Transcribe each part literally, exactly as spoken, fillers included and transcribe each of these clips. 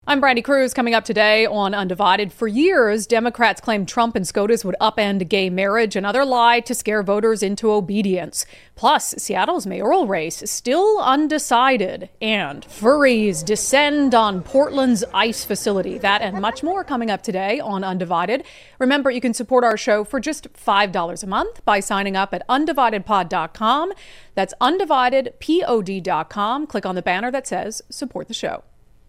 I'm Brandy Cruz. Coming up today on Undivided. For years, Democrats claimed Trump and SCOTUS would upend gay marriage, another lie to scare voters into obedience. Plus, Seattle's mayoral race still undecided. And furries descend on Portland's ICE facility. That and much more coming up today on Undivided. Remember, you can support our show for just five dollars a month by signing up at undivided pod dot com. That's undivided pod dot com. Click on the banner that says support the show.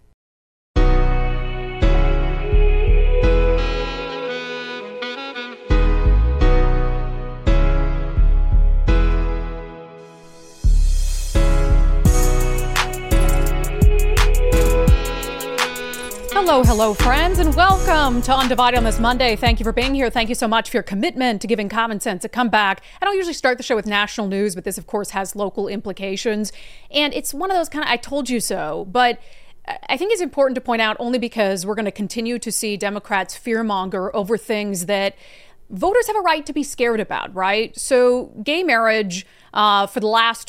Hello, hello, friends, and welcome to Undivided on this Monday. Thank you for being here. Thank you so much for your commitment to giving common sense a comeback. I don't usually start the show with national news, but this, of course, has local implications. And it's one of those kind of I told you so. But I think it's important to point out only because we're going to continue to see Democrats fearmonger over things that voters have a right to be scared about, right? So gay marriage uh, for the last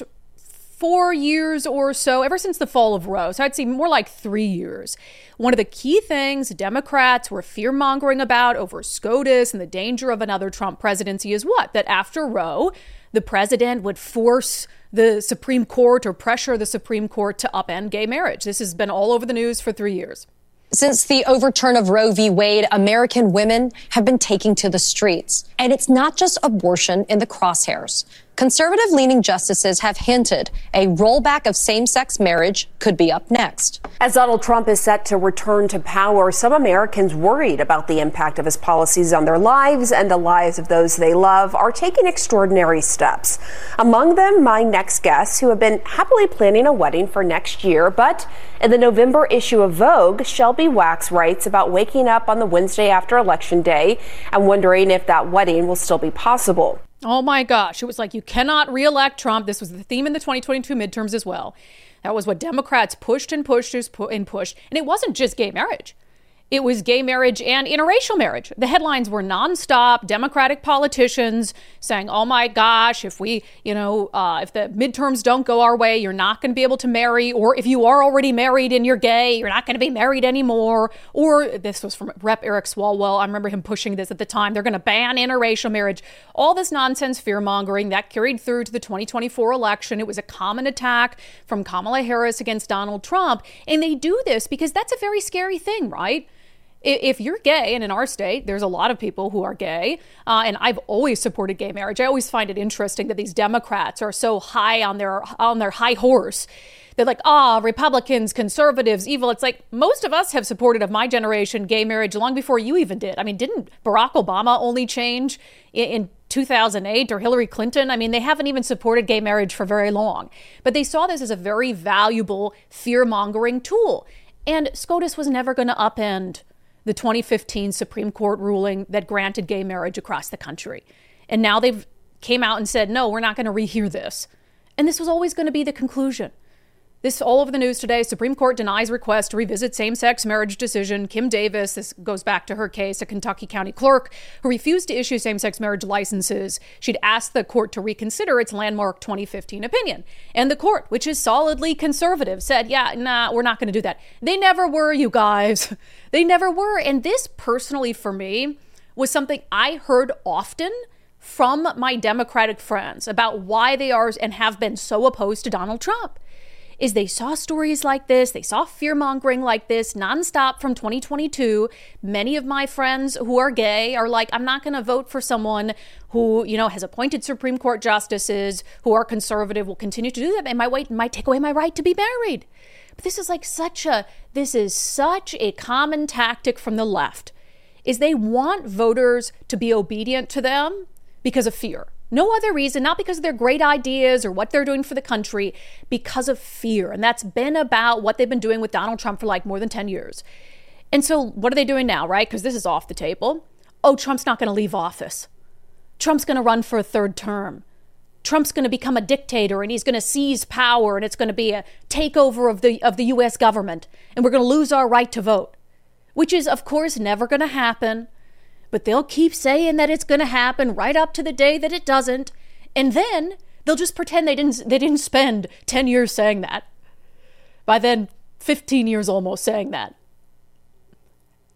four years or so, ever since the fall of Roe. So I'd say more like three years. One of the key things Democrats were fear-mongering about over SCOTUS and the danger of another Trump presidency is what? That after Roe, the president would force the Supreme Court or pressure the Supreme Court to upend gay marriage. This has been all over the news for three years. Since the overturn of Roe v. Wade, American women have been taking to the streets. And it's not just abortion in the crosshairs. Conservative-leaning justices have hinted a rollback of same-sex marriage could be up next. As Donald Trump is set to return to power, some Americans worried about the impact of his policies on their lives and the lives of those they love are taking extraordinary steps. Among them, my next guests who have been happily planning a wedding for next year. But in the November issue of Vogue, Shelby Wax writes about waking up on the Wednesday after Election Day and wondering if that wedding will still be possible. Oh my gosh, it was like you cannot reelect Trump. This was the theme in the twenty twenty-two midterms as well. That was what Democrats pushed and pushed and pushed. And it wasn't just gay marriage. It was gay marriage and interracial marriage. The headlines were nonstop. Democratic politicians saying, oh my gosh, if we, you know, uh, if the midterms don't go our way, you're not going to be able to marry. Or if you are already married and you're gay, you're not going to be married anymore. Or this was from Representative Eric Swalwell. I remember him pushing this at the time. They're going to ban interracial marriage. All this nonsense fear mongering that carried through to the twenty twenty-four election. It was a common attack from Kamala Harris against Donald Trump. And they do this because that's a very scary thing, right? If you're gay, and in our state, there's a lot of people who are gay, uh, and I've always supported gay marriage. I always find it interesting that these Democrats are so high on their on their high horse. They're like, ah, oh, Republicans, conservatives, evil. It's like most of us have supported, of my generation, gay marriage long before you even did. I mean, didn't Barack Obama only change in, in two thousand eight or Hillary Clinton? I mean, they haven't even supported gay marriage for very long. But they saw this as a very valuable fear-mongering tool. And SCOTUS was never going to upend the twenty fifteen Supreme Court ruling that granted gay marriage across the country. And now they've came out and said, no, we're not going to rehear this. And this was always going to be the conclusion. This all over the news today. Supreme Court denies request to revisit same-sex marriage decision. Kim Davis, this goes back to her case, a Kentucky county clerk who refused to issue same-sex marriage licenses. She'd asked the court to reconsider its landmark twenty fifteen opinion. And the court, which is solidly conservative, said, yeah, nah, we're not going to do that. They never were, you guys. They never were. And this personally for me was something I heard often from my Democratic friends about why they are and have been so opposed to Donald Trump. Is they saw stories like this, they saw fear-mongering like this nonstop from twenty twenty-two. Many of my friends who are gay are like, I'm not going to vote for someone who, you know, has appointed Supreme Court justices, who are conservative, will continue to do that, and might, wait, might take away my right to be married. But this is like such a, this is such a common tactic from the left, is they want voters to be obedient to them because of fear. No other reason, not because of their great ideas or what they're doing for the country, because of fear. And that's been about what they've been doing with Donald Trump for like more than ten years. And so what are they doing now, right? Because this is off the table. Oh, Trump's not going to leave office. Trump's going to run for a third term. Trump's going to become a dictator and he's going to seize power and it's going to be a takeover of the of the U S government and we're going to lose our right to vote, which is, of course, never going to happen. But they'll keep saying that it's going to happen right up to the day that it doesn't. And then they'll just pretend they didn't they didn't spend ten years saying that. By then, fifteen years almost saying that.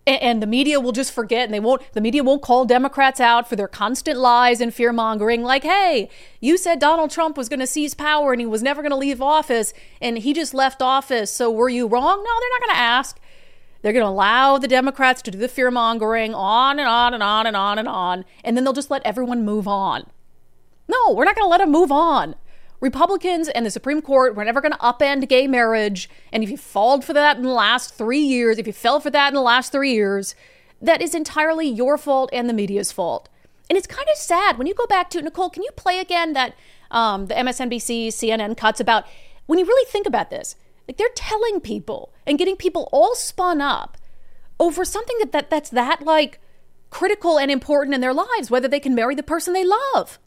And, and the media will just forget, and they won't, the media won't call Democrats out for their constant lies and fear mongering. Like, hey, you said Donald Trump was going to seize power and he was never going to leave office and he just left office. So were you wrong? No, they're not going to ask. They're going to allow the Democrats to do the fear mongering on and on and on and on and on. And then they'll just let everyone move on. No, we're not going to let them move on. Republicans and the Supreme Court were never going to upend gay marriage. And if you falled for that in the last three years, if you fell for that in the last three years, that is entirely your fault and the media's fault. And it's kind of sad when you go back to, Nicole, can you play again that um, the M S N B C, C N N cuts about, when you really think about this, like they're telling people and getting people all spun up over something that, that that's that like critical and important in their lives, whether they can marry the person they love.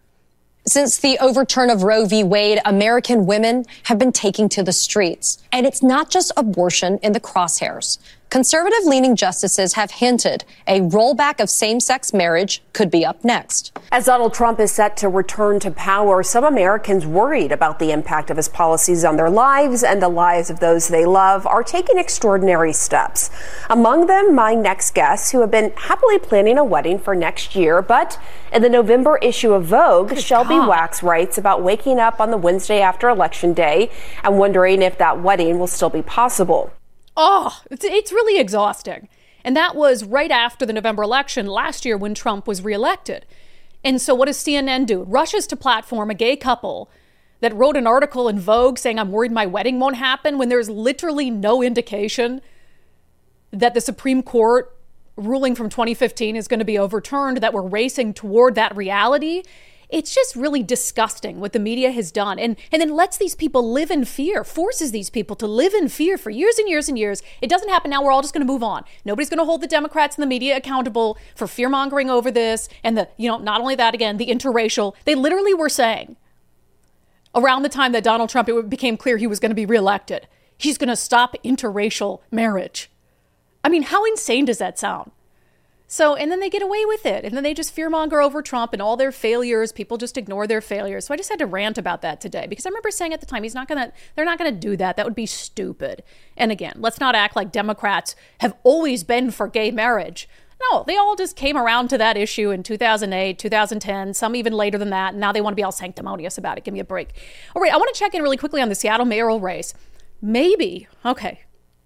Since the overturn of Roe v. Wade, American women have been taking to the streets. And it's not just abortion in the crosshairs. Conservative-leaning justices have hinted a rollback of same-sex marriage could be up next. As Donald Trump is set to return to power, some Americans worried about the impact of his policies on their lives and the lives of those they love are taking extraordinary steps. Among them, my next guests who have been happily planning a wedding for next year. But in the November issue of Vogue, Good Shelby God. Wax writes about waking up on the Wednesday after Election Day and wondering if that wedding will still be possible. Oh, it's, it's really exhausting. And that was right after the November election last year when Trump was reelected. And so what does C N N do? It rushes to platform a gay couple that wrote an article in Vogue saying, I'm worried my wedding won't happen, when there's literally no indication that the Supreme Court ruling from twenty fifteen is going to be overturned, that we're racing toward that reality. It's just really disgusting what the media has done, and, and then lets these people live in fear, forces these people to live in fear for years and years and years. It doesn't happen now. We're all just going to move on. Nobody's going to hold the Democrats and the media accountable for fear mongering over this. And the, you know, not only that, again, the interracial, they literally were saying around the time that Donald Trump, it became clear he was going to be reelected, he's going to stop interracial marriage. I mean, how insane does that sound? So, and then they get away with it. And then they just fearmonger over Trump and all their failures. People just ignore their failures. So I just had to rant about that today because I remember saying at the time, he's not going to, they're not going to do that. That would be stupid. And again, let's not act like Democrats have always been for gay marriage. No, they all just came around to that issue in two thousand eight, two thousand ten, some even later than that. And now they want to be all sanctimonious about it. Give me a break. All right, I want to check in really quickly on the Seattle mayoral race. Maybe, okay,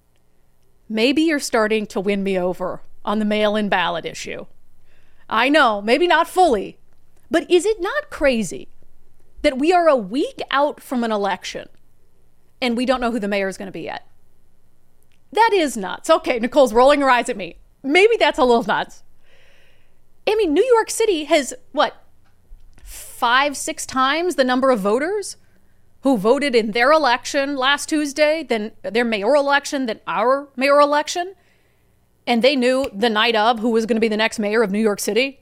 maybe you're starting to win me over on the mail-in ballot issue. I know, maybe not fully, but is it not crazy that we are a week out from an election and we don't know who the mayor is going to be yet? That is nuts. Okay, Nicole's rolling her eyes at me. Maybe that's a little nuts. I mean, New York City has, what, five, six times the number of voters who voted in their election last Tuesday, than their mayoral election, than our mayoral election. And they knew the night of who was going to be the next mayor of New York City.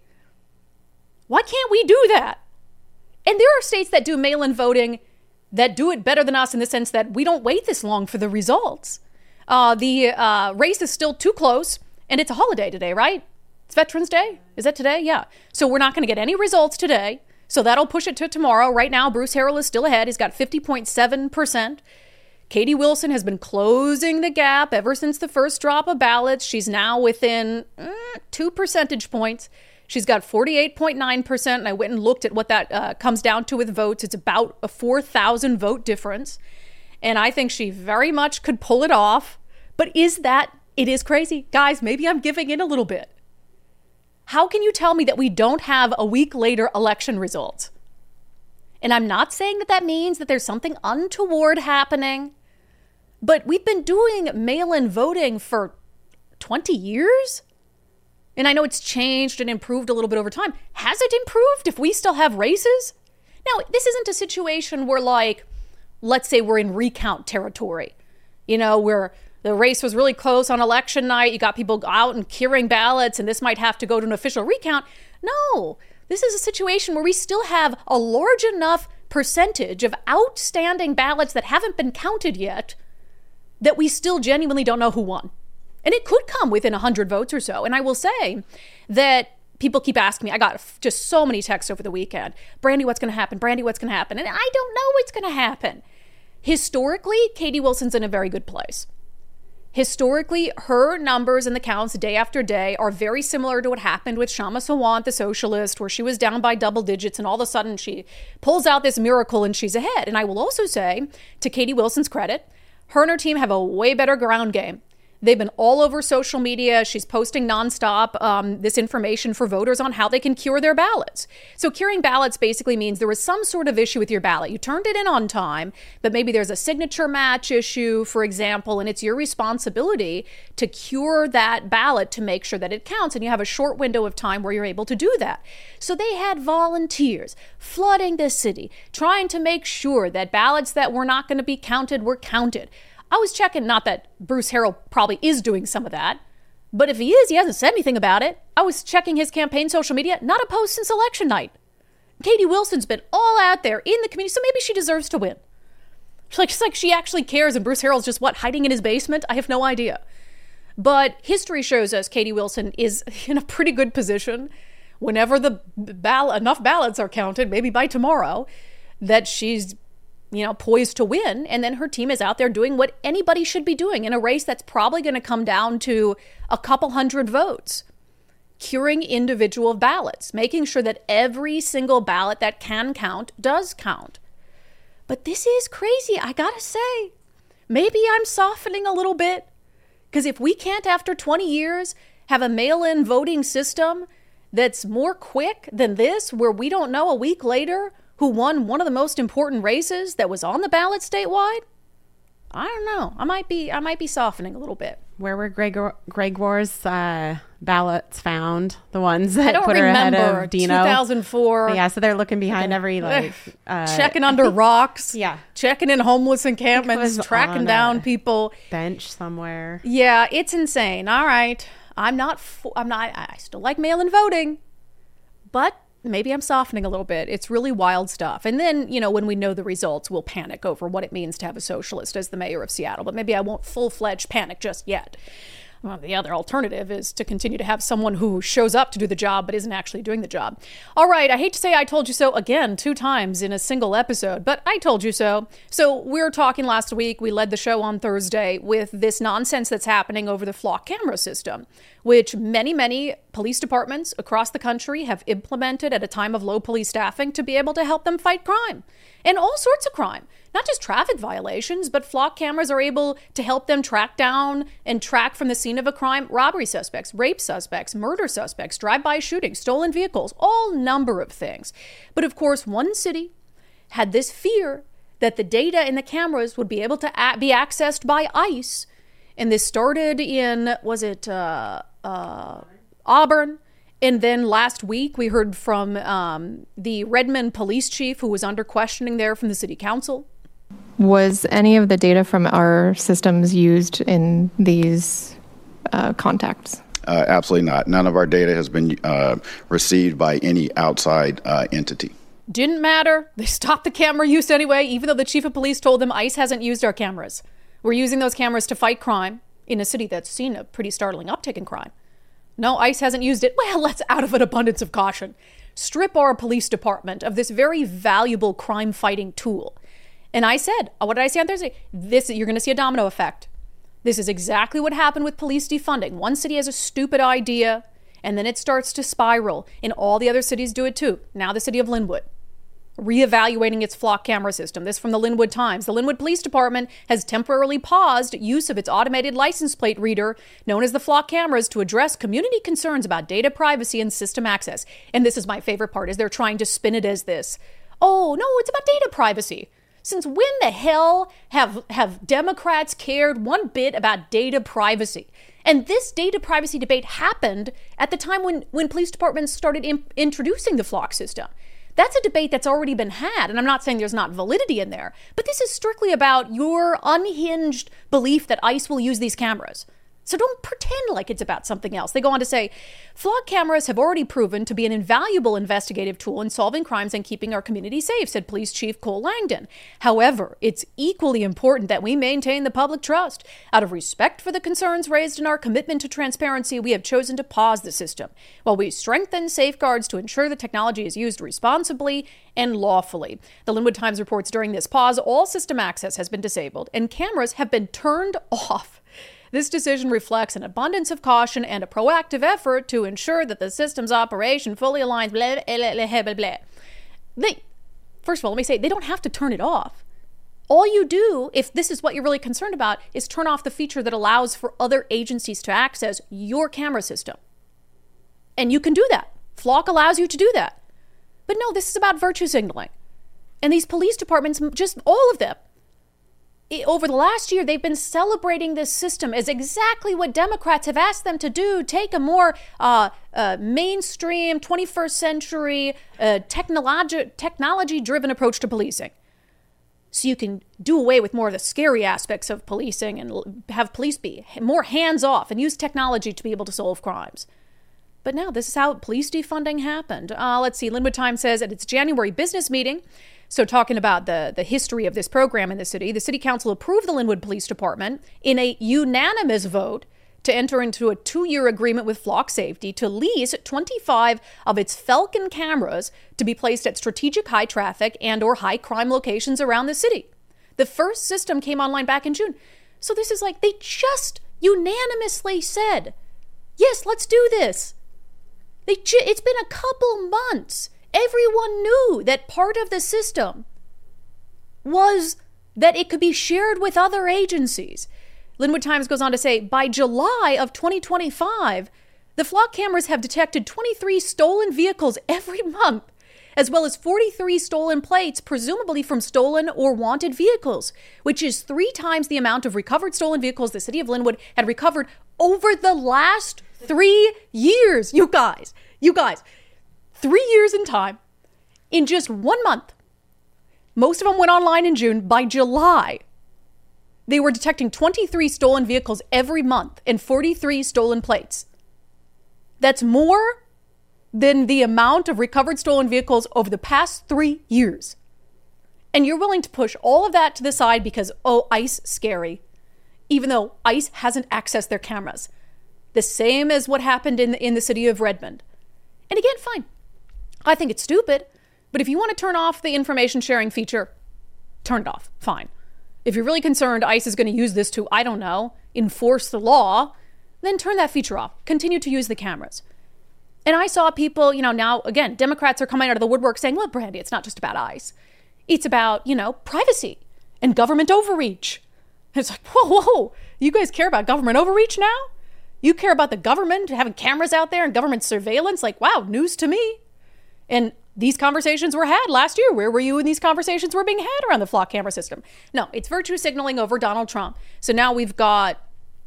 Why can't we do that? And there are states that do mail-in voting that do it better than us in the sense that we don't wait this long for the results. Uh, the uh, race is still too close, and it's a holiday today, right? It's Veterans Day. Is that today? Yeah. So we're not going to get any results today. So that'll push it to tomorrow. Right now, Bruce Harrell is still ahead. He's got fifty point seven percent. Katie Wilson has been closing the gap ever since the first drop of ballots. She's now within mm, two percentage points. She's got forty-eight point nine percent. And I went and looked at what that uh, comes down to with votes. It's about a four thousand vote difference. And I think she very much could pull it off. But is that, it is crazy. Guys, maybe I'm giving in a little bit. How can you tell me that we don't have a week later election results? And I'm not saying that that means that there's something untoward happening. But we've been doing mail-in voting for twenty years. And I know it's changed and improved a little bit over time. Has it improved if we still have races? Now, this isn't a situation where, like, let's say we're in recount territory. You know, where the race was really close on election night. You got people out and curing ballots, and this might have to go to an official recount. No, this is a situation where we still have a large enough percentage of outstanding ballots that haven't been counted yet that we still genuinely don't know who won. And it could come within one hundred votes or so. And I will say that people keep asking me, I got just so many texts over the weekend, Brandy, what's going to happen? Brandy, what's going to happen? And I don't know what's going to happen. Historically, Katie Wilson's in a very good place. Historically, her numbers and the counts day after day are very similar to what happened with Shama Sawant, the socialist, where she was down by double digits and all of a sudden she pulls out this miracle and she's ahead. And I will also say, to Katie Wilson's credit, her and her team have a way better ground game. They've been all over social media. She's posting nonstop um, this information for voters on how they can cure their ballots. So curing ballots basically means there was some sort of issue with your ballot. You turned it in on time, but maybe there's a signature match issue, for example, and it's your responsibility to cure that ballot to make sure that it counts. And you have a short window of time where you're able to do that. So they had volunteers flooding the city, trying to make sure that ballots that were not going to be counted were counted. I was checking, not that Bruce Harrell probably is doing some of that, but if he is, he hasn't said anything about it. I was checking his campaign social media, not a post since election night. Katie Wilson's been all out there in the community, so maybe she deserves to win. It's like, it's like she actually cares, and Bruce Harrell's just, what, hiding in his basement? I have no idea. But history shows us Katie Wilson is in a pretty good position whenever the ball- enough ballots are counted, maybe by tomorrow, that she's you know, poised to win. And then her team is out there doing what anybody should be doing in a race that's probably going to come down to a couple hundred votes. Curing individual ballots, making sure that every single ballot that can count does count. But this is crazy, I gotta say. Maybe I'm softening a little bit, because if we can't, after twenty years, have a mail-in voting system that's more quick than this, where we don't know a week later who won one of the most important races that was on the ballot statewide, I don't know. I might be I might be softening a little bit. Where were Gregor, Gregor's uh, ballots found? The ones that I don't put her remember. ahead of Dino? two thousand four. Yeah, so they're looking behind every, like... Uh, checking under rocks. Yeah. Checking in homeless encampments. Tracking down people. Bench somewhere. Yeah, it's insane. All right. I'm not... Fo- I'm not... I still like mail-in voting. But... maybe I'm softening a little bit. It's really wild stuff. And then, you know, when we know the results, we'll panic over what it means to have a socialist as the mayor of Seattle. But maybe I won't full-fledged panic just yet. Well, the other alternative is to continue to have someone who shows up to do the job but isn't actually doing the job. All right, I hate to say I told you so again two times in a single episode, but I told you so. So we were talking last week, we led the show on Thursday with this nonsense that's happening over the flock camera system, which many, many police departments across the country have implemented at a time of low police staffing to be able to help them fight crime and all sorts of crime. Not just traffic violations, but flock cameras are able to help them track down and track from the scene of a crime robbery suspects, rape suspects, murder suspects, drive-by shootings, stolen vehicles, all number of things. But of course, one city had this fear that the data in the cameras would be able to a- be accessed by ICE. And this started in, was it uh, uh, Auburn? And then last week, we heard from um, the Redmond police chief who was under questioning there from the city council. Was any of the data from our systems used in these uh, contacts? Uh, absolutely not. None of our data has been uh, received by any outside uh, entity. Didn't matter. They stopped the camera use anyway, even though the chief of police told them ICE hasn't used our cameras. We're using those cameras to fight crime in a city that's seen a pretty startling uptick in crime. No, ICE hasn't used it. Well, let's, out of an abundance of caution, strip our police department of this very valuable crime-fighting tool. And I said, what did I say on Thursday? This, you're going to see a domino effect. This is exactly what happened with police defunding. One city has a stupid idea, and then it starts to spiral, and all the other cities do it too. Now the city of Linwood, reevaluating its flock camera system. This from the Linwood Times. The Linwood Police Department has temporarily paused use of its automated license plate reader, known as the flock cameras, to address community concerns about data privacy and system access. And this is my favorite part, is they're trying to spin it as this. Oh, no, it's about data privacy. Since when the hell have, have Democrats cared one bit about data privacy? And this data privacy debate happened at the time when, when police departments started imp- introducing the flock system. That's a debate that's already been had, and I'm not saying there's not validity in there, but this is strictly about your unhinged belief that ICE will use these cameras. So don't pretend like it's about something else. They go on to say, flock cameras have already proven to be an invaluable investigative tool in solving crimes and keeping our community safe, said Police Chief Cole Langdon. However, it's equally important that we maintain the public trust. Out of respect for the concerns raised in our commitment to transparency, we have chosen to pause the system while we strengthen safeguards to ensure the technology is used responsibly and lawfully. The Linwood Times reports during this pause, all system access has been disabled and cameras have been turned off This decision reflects an abundance of caution and a proactive effort to ensure that the system's operation fully aligns. Blah, blah, blah, blah, blah. They, first of all, let me say, they don't have to turn it off. All you do, if this is what you're really concerned about, is turn off the feature that allows for other agencies to access your camera system. And you can do that. Flock allows you to do that. But no, this is about virtue signaling. And these police departments, just all of them, over the last year, they've been celebrating this system as exactly what Democrats have asked them to do. Take a more uh, uh, mainstream, twenty-first century, uh, technology, technology-driven approach to policing. So you can do away with more of the scary aspects of policing and have police be more hands-off and use technology to be able to solve crimes. But now this is how police defunding happened. Uh, let's see, Linwood Times says at its January business meeting, so talking about the, the history of this program in the city, the city council approved the Linwood Police Department in a unanimous vote to enter into a two-year agreement with Flock Safety to lease twenty-five of its Falcon cameras to be placed at strategic high traffic and or high crime locations around the city. The first system came online back in June. So this is like they just unanimously said, yes, let's do this. They ju- it's been a couple months. Everyone knew that part of the system was that it could be shared with other agencies. Linwood Times goes on to say, by July of twenty twenty-five, the Flock cameras have detected twenty-three stolen vehicles every month, as well as forty-three stolen plates, presumably from stolen or wanted vehicles, which is three times the amount of recovered stolen vehicles the city of Linwood had recovered over the last three years. You guys, you guys, three years in time, in just one month. Most of them went online in June. By July, they were detecting twenty-three stolen vehicles every month and forty-three stolen plates. That's more than the amount of recovered stolen vehicles over the past three years. And you're willing to push all of that to the side because, oh, ICE scary, even though ICE hasn't accessed their cameras. The same as what happened in the, in the city of Redmond. And again, fine. I think it's stupid, but if you want to turn off the information sharing feature, turn it off. Fine. If you're really concerned ICE is going to use this to, I don't know, enforce the law, then turn that feature off. Continue to use the cameras. And I saw people, you know, now, again, Democrats are coming out of the woodwork saying, well, Brandy, it's not just about ICE. It's about, you know, privacy and government overreach. And it's like, whoa, whoa, you guys care about government overreach now? You care about the government having cameras out there and government surveillance? Like, wow, news to me. And these conversations were had last year. Where were you when these conversations were being had around the Flock camera system? No, it's virtue signaling over Donald Trump. So now we've got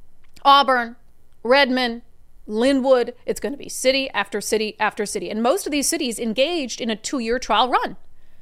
Auburn, Redmond, Linwood. It's going to be city after city after city. And most of these cities engaged in a two-year trial run.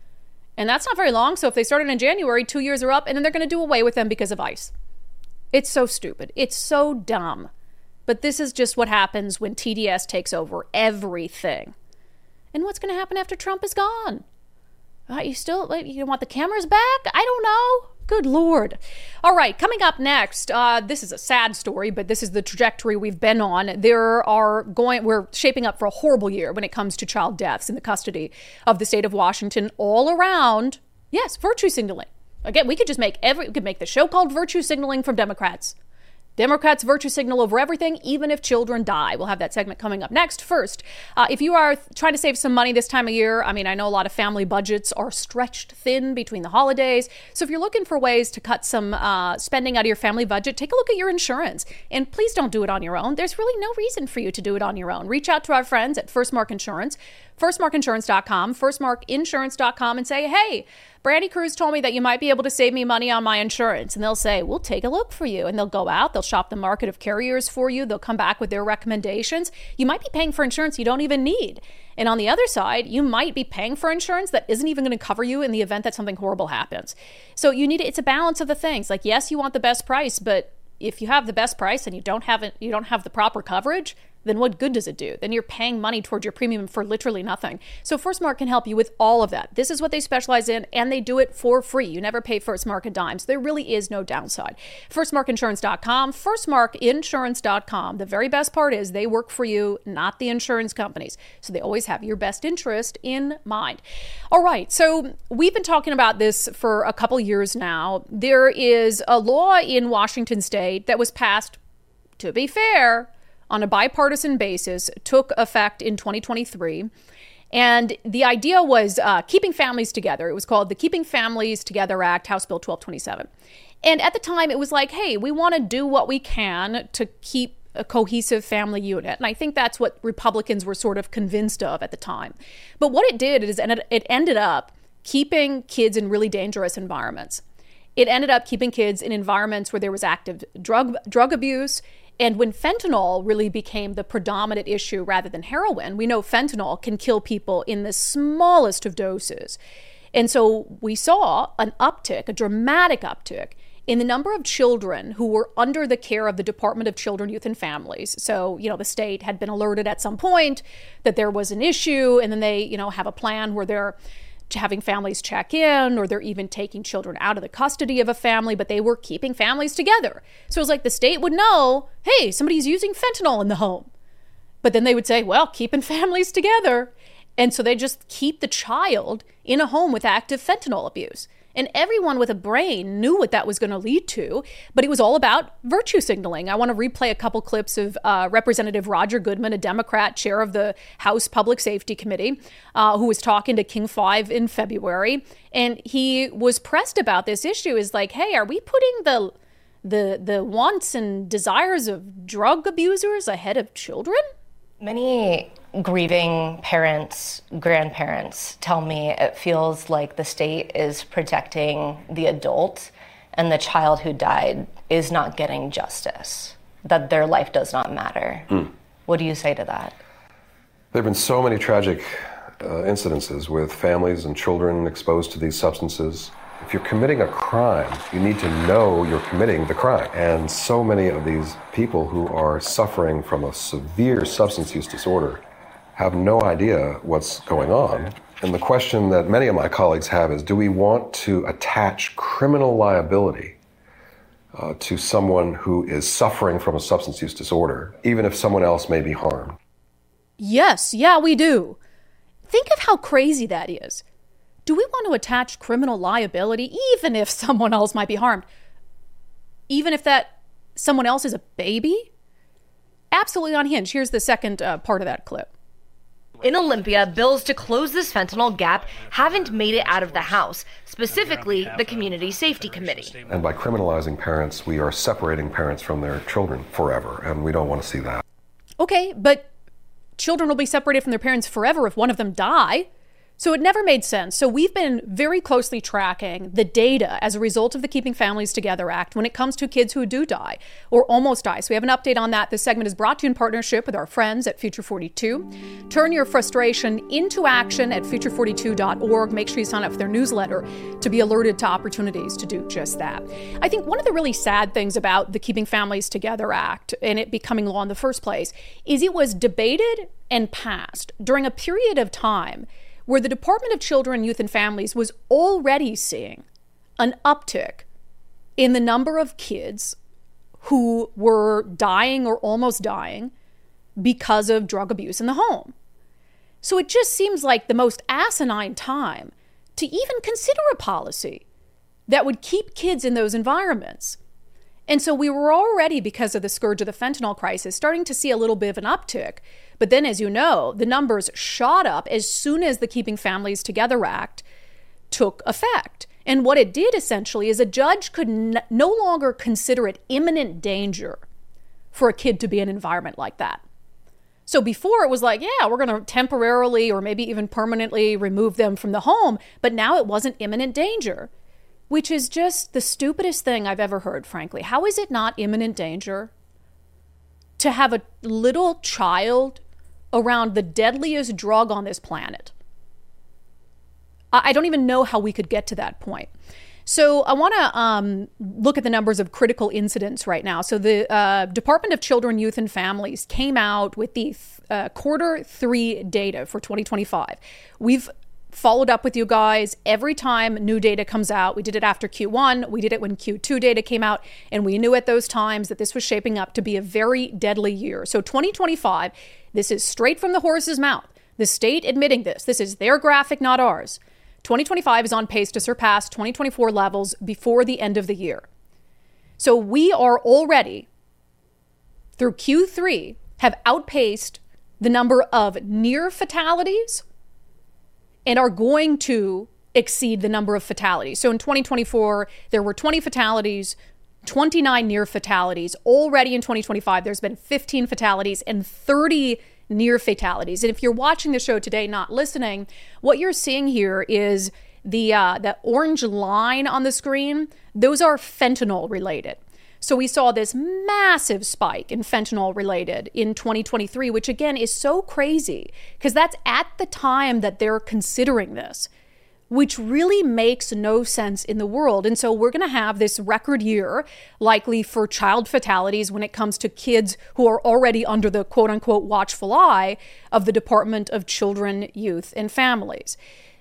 And that's not very long. So if they started in January, two years are up, and then they're going to do away with them because of ICE. It's so stupid. It's so dumb. But this is just what happens when T D S takes over everything. And what's going to happen after Trump is gone? Uh, you still, you want the cameras back? I don't know. Good Lord. All right, coming up next, uh, this is a sad story, but this is the trajectory we've been on. There are going, we're shaping up for a horrible year when it comes to child deaths in the custody of the state of Washington all around. Yes, virtue signaling. Again, we could just make every, we could make the show called Virtue Signaling from Democrats. Democrats virtue signal over everything, even if children die. We'll have that segment coming up next. First, uh, if you are trying to save some money this time of year, I mean, I know a lot of family budgets are stretched thin between the holidays. So if you're looking for ways to cut some uh, spending out of your family budget, take a look at your insurance. And please don't do it on your own. There's really no reason for you to do it on your own. Reach out to our friends at Firstmark Insurance, first mark insurance dot com, first mark insurance dot com, and say, hey, Brandy Cruz told me that you might be able to save me money on my insurance. And they'll say, we'll take a look for you. And they'll go out, they'll shop the market of carriers for you. They'll come back with their recommendations. You might be paying for insurance you don't even need. And on the other side, you might be paying for insurance that isn't even going to cover you in the event that something horrible happens. So you need, it's a balance of the things. Like, yes, you want the best price, but if you have the best price and you don't have it, you don't have the proper coverage, then what good does it do? Then you're paying money towards your premium for literally nothing. So Firstmark can help you with all of that. This is what they specialize in, and they do it for free. You never pay Firstmark a dime. So there really is no downside. first mark insurance dot com, first mark insurance dot com. The very best part is they work for you, not the insurance companies. So they always have your best interest in mind. All right. So we've been talking about this for a couple years now. There is a law in Washington state that was passed to be fair, on a bipartisan basis, took effect in twenty twenty-three. And the idea was uh, keeping families together. It was called the Keeping Families Together Act, House Bill twelve twenty-seven. And at the time, it was like, hey, we want to do what we can to keep a cohesive family unit. And I think that's what Republicans were sort of convinced of at the time. But what it did is it ended up keeping kids in really dangerous environments. It ended up keeping kids in environments where there was active drug drug abuse. And when fentanyl really became the predominant issue rather than heroin, we know fentanyl can kill people in the smallest of doses. And so we saw an uptick, a dramatic uptick, in the number of children who were under the care of the Department of Children, Youth, and Families. So, you know, the state had been alerted at some point that there was an issue, and then they, you know, have a plan where they're having families check in, or they're even taking children out of the custody of a family, but they were keeping families together. So it was like the state would know, hey, somebody's using fentanyl in the home. But then they would say, well, keeping families together. And so they just keep the child in a home with active fentanyl abuse. And everyone with a brain knew what that was going to lead to, but it was all about virtue signaling. I want to replay a couple clips of uh, Representative Roger Goodman, a Democrat, chair of the House Public Safety Committee, uh, who was talking to King five in February. And he was pressed about this issue. Is like, hey, are we putting the the the wants and desires of drug abusers ahead of children? Many grieving parents, grandparents tell me it feels like the state is protecting the adult and the child who died is not getting justice, that their life does not matter. Mm. What do you say to that? There have been so many tragic uh, incidences with families and children exposed to these substances. If you're committing a crime, you need to know you're committing the crime. And so many of these people who are suffering from a severe substance use disorder have no idea what's going on. And the question that many of my colleagues have is, do we want to attach criminal liability uh, to someone who is suffering from a substance use disorder, even if someone else may be harmed? Yes, yeah, we do. Think of how crazy that is. Do we want to attach criminal liability even if someone else might be harmed? Even if that someone else is a baby? Absolutely unhinged. Here's the second uh, part of that clip. In Olympia, bills to close this fentanyl gap haven't made it out of the House, specifically the Community Safety Committee. And by criminalizing parents, we are separating parents from their children forever, and we don't want to see that. Okay, but children will be separated from their parents forever if one of them die. So it never made sense. So we've been very closely tracking the data as a result of the Keeping Families Together Act when it comes to kids who do die or almost die. So we have an update on that. This segment is brought to you in partnership with our friends at Future forty-two. Turn your frustration into action at future forty-two dot org. Make sure you sign up for their newsletter to be alerted to opportunities to do just that. I think one of the really sad things about the Keeping Families Together Act and it becoming law in the first place is it was debated and passed during a period of time where the Department of Children, Youth, and Families was already seeing an uptick in the number of kids who were dying or almost dying because of drug abuse in the home. So it just seems like the most asinine time to even consider a policy that would keep kids in those environments. And so we were already, because of the scourge of the fentanyl crisis, starting to see a little bit of an uptick. But then, as you know, the numbers shot up as soon as the Keeping Families Together Act took effect. And what it did essentially is a judge could n- no longer consider it imminent danger for a kid to be in an environment like that. So before it was like, yeah, we're going to temporarily or maybe even permanently remove them from the home. But now it wasn't imminent danger, which is just the stupidest thing I've ever heard, frankly. How is it not imminent danger to have a little child around the deadliest drug on this planet? I don't even know how we could get to that point. So I want to um, look at the numbers of critical incidents right now. So the uh, Department of Children, Youth, and Families came out with the uh, quarter three data for twenty twenty-five. We've followed up with you guys every time new data comes out. We did it after Q one. We did it when Q two data came out. And we knew at those times that this was shaping up to be a very deadly year. So twenty twenty-five, this is straight from the horse's mouth. The state admitting this. This is their graphic, not ours. twenty twenty-five is on pace to surpass twenty twenty-four levels before the end of the year. So we are already through Q three have outpaced the number of near fatalities and are going to exceed the number of fatalities. So in twenty twenty-four, there were twenty fatalities, twenty-nine near fatalities. Already in twenty twenty-five, there's been fifteen fatalities and thirty near fatalities. And if you're watching the show today, not listening, what you're seeing here is the uh, the orange line on the screen. Those are fentanyl related. So we saw this massive spike in fentanyl related in twenty twenty-three, which again is so crazy because that's at the time that they're considering this, which really makes no sense in the world. And so we're going to have this record year likely for child fatalities when it comes to kids who are already under the quote unquote watchful eye of the Department of Children, Youth, and Families.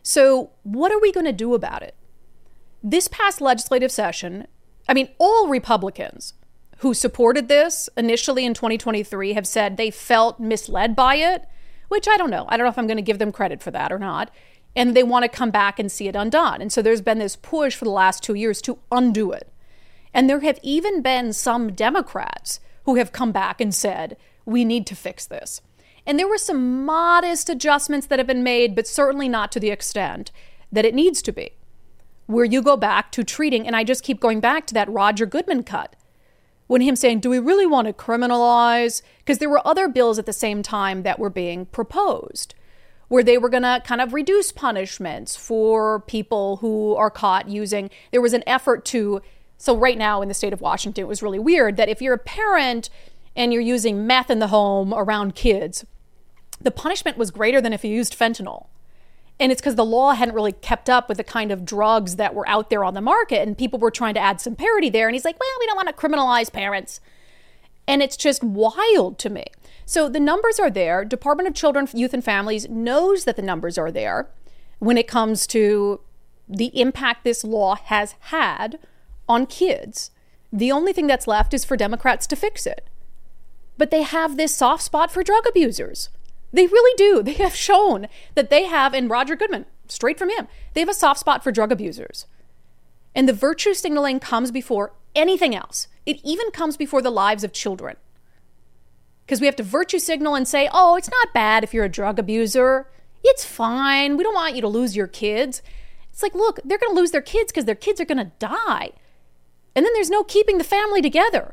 So what are we going to do about it? This past legislative session, I mean, all Republicans who supported this initially in twenty twenty-three have said they felt misled by it, which I don't know. I don't know if I'm going to give them credit for that or not. And they want to come back and see it undone. And so there's been this push for the last two years to undo it. And there have even been some Democrats who have come back and said, we need to fix this. And there were some modest adjustments that have been made, but certainly not to the extent that it needs to be, where you go back to treating, and I just keep going back to that Roger Goodman cut, when him saying, do we really want to criminalize? Because there were other bills at the same time that were being proposed, where they were going to kind of reduce punishments for people who are caught using, there was an effort to, so right now in the state of Washington, it was really weird that if you're a parent and you're using meth in the home around kids, the punishment was greater than if you used fentanyl. And it's because the law hadn't really kept up with the kind of drugs that were out there on the market, and people were trying to add some parity there. And he's like, well, we don't want to criminalize parents. And it's just wild to me. So the numbers are there. Department of Children, Youth, and Families knows that the numbers are there when it comes to the impact this law has had on kids. The only thing that's left is for Democrats to fix it. But they have this soft spot for drug abusers. They really do. They have shown that they have, and Roger Goodman, straight from him, they have a soft spot for drug abusers. And the virtue signaling comes before anything else. It even comes before the lives of children. Because we have to virtue signal and say, oh, it's not bad if you're a drug abuser. It's fine. We don't want you to lose your kids. It's like, look, they're going to lose their kids because their kids are going to die. And then there's no keeping the family together.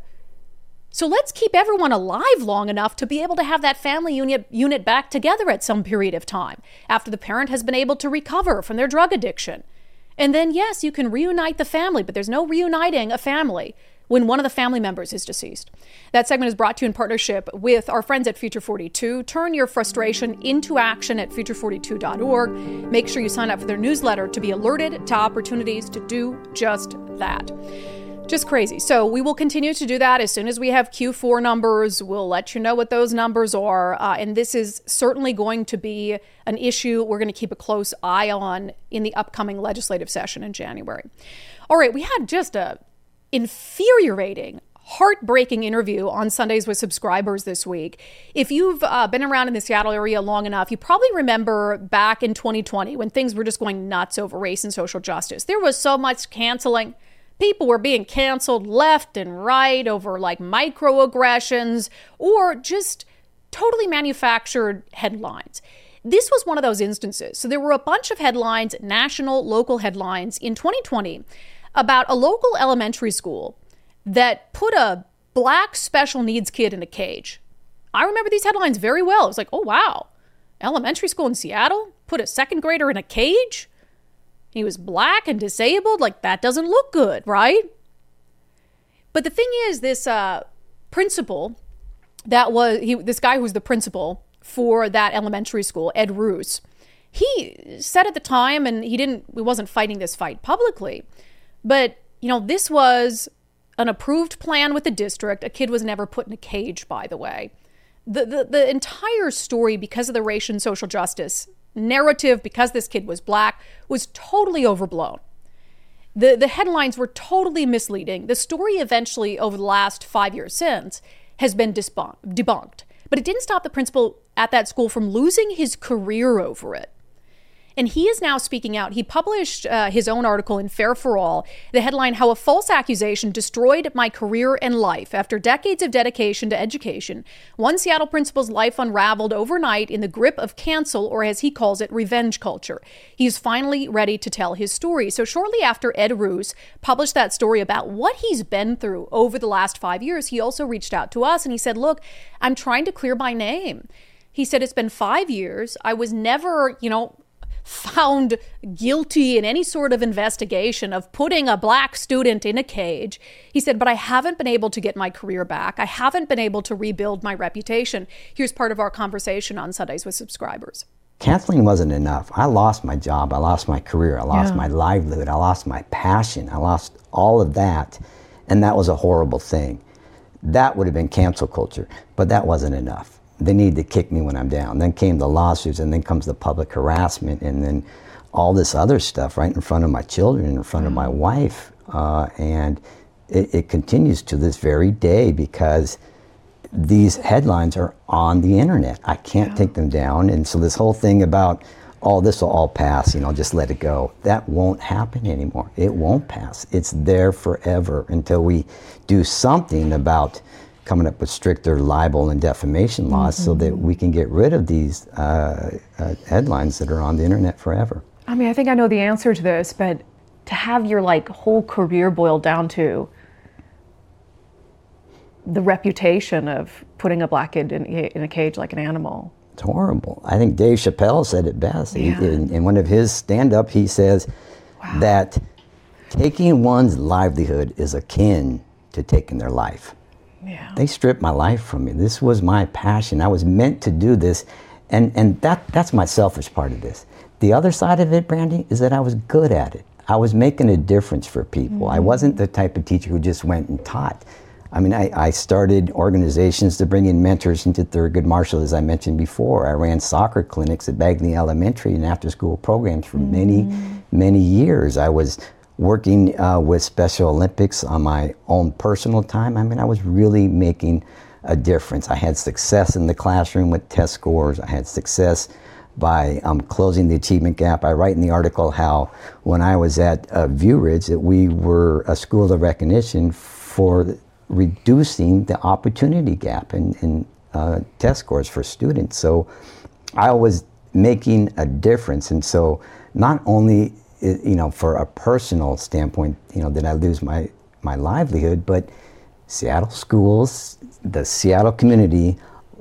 So let's keep everyone alive long enough to be able to have that family unit, unit back together at some period of time after the parent has been able to recover from their drug addiction. And then, yes, you can reunite the family, but there's no reuniting a family when one of the family members is deceased. That segment is brought to you in partnership with our friends at Future forty-two. Turn your frustration into action at future forty-two dot org. Make sure you sign up for their newsletter to be alerted to opportunities to do just that. Just crazy. So we will continue to do that as soon as we have Q four numbers. We'll let you know what those numbers are. Uh, and this is certainly going to be an issue we're going to keep a close eye on in the upcoming legislative session in January. All right, we had just a infuriating, heartbreaking interview on Sundays with Subscribers this week. If you've uh, been around in the Seattle area long enough, you probably remember back in twenty twenty when things were just going nuts over race and social justice. There was so much canceling. People were being canceled left and right over like microaggressions or just totally manufactured headlines. This was one of those instances. So there were a bunch of headlines, national, local headlines in twenty twenty about a local elementary school that put a black special needs kid in a cage. I remember these headlines very well. It was like, oh, wow, elementary school in Seattle put a second grader in a cage? He was black and disabled? Like, that doesn't look good, right? But the thing is, this uh, principal that was, he, this guy who was the principal for that elementary school, Ed Roos, he said at the time, and he didn't, he wasn't fighting this fight publicly, but, you know, this was an approved plan with the district. A kid was never put in a cage, by the way. The, the, the entire story, because of the race and social justice narrative, because this kid was black, was totally overblown. The, the headlines were totally misleading. The story eventually, over the last five years since, has been disbunk, debunked. But it didn't stop the principal at that school from losing his career over it. And he is now speaking out. He published uh, his own article in Fair for All, the headline, How a False Accusation Destroyed My Career and Life. After decades of dedication to education, one Seattle principal's life unraveled overnight in the grip of cancel, or as he calls it, revenge culture. He's finally ready to tell his story. So shortly after Ed Roos published that story about what he's been through over the last five years, he also reached out to us and he said, look, I'm trying to clear my name. He said, it's been five years. I was never, you know, found guilty in any sort of investigation of putting a black student in a cage. He said, but I haven't been able to get my career back. I haven't been able to rebuild my reputation. Here's part of our conversation on Sundays with Subscribers. Canceling wasn't enough. I lost my job. I lost my career. I lost Yeah. my livelihood. I lost my passion. I lost all of that. And that was a horrible thing. That would have been cancel culture, but that wasn't enough. They need to kick me when I'm down. Then came the lawsuits, and then comes the public harassment, and then all this other stuff right in front of my children, in front of my wife. Uh, and it, it continues to this very day because these headlines are on the internet. I can't yeah. take them down. And so this whole thing about, oh, this will all pass, you know, just let it go. That won't happen anymore. It won't pass. It's there forever until we do something about coming up with stricter libel and defamation laws mm-hmm. so that we can get rid of these uh, uh, headlines that are on the internet forever. I mean, I think I know the answer to this, but to have your like whole career boiled down to the reputation of putting a black kid in, in a cage like an animal. It's horrible. I think Dave Chappelle said it best. Yeah. He, in, in one of his stand-up, he says wow. that taking one's livelihood is akin to taking their life. Yeah. They stripped my life from me. This was my passion. I was meant to do this. And and that that's my selfish part of this. The other side of it, Brandy, is that I was good at it. I was making a difference for people. Mm-hmm. I wasn't the type of teacher who just went and taught. I mean, I, I started organizations to bring in mentors into Thurgood Marshall, as I mentioned before. I ran soccer clinics at Bagley Elementary and after-school programs for mm-hmm. many, many years. I was working uh, with Special Olympics on my own personal time. I mean, I was really making a difference. I had success in the classroom with test scores. I had success by um, closing the achievement gap. I write in the article how when I was at uh, View Ridge that we were a school of recognition for reducing the opportunity gap in, in uh, test scores for students. So I was making a difference. And so not only you know, for a personal standpoint, you know, did I lose my, my livelihood, but Seattle schools, the Seattle community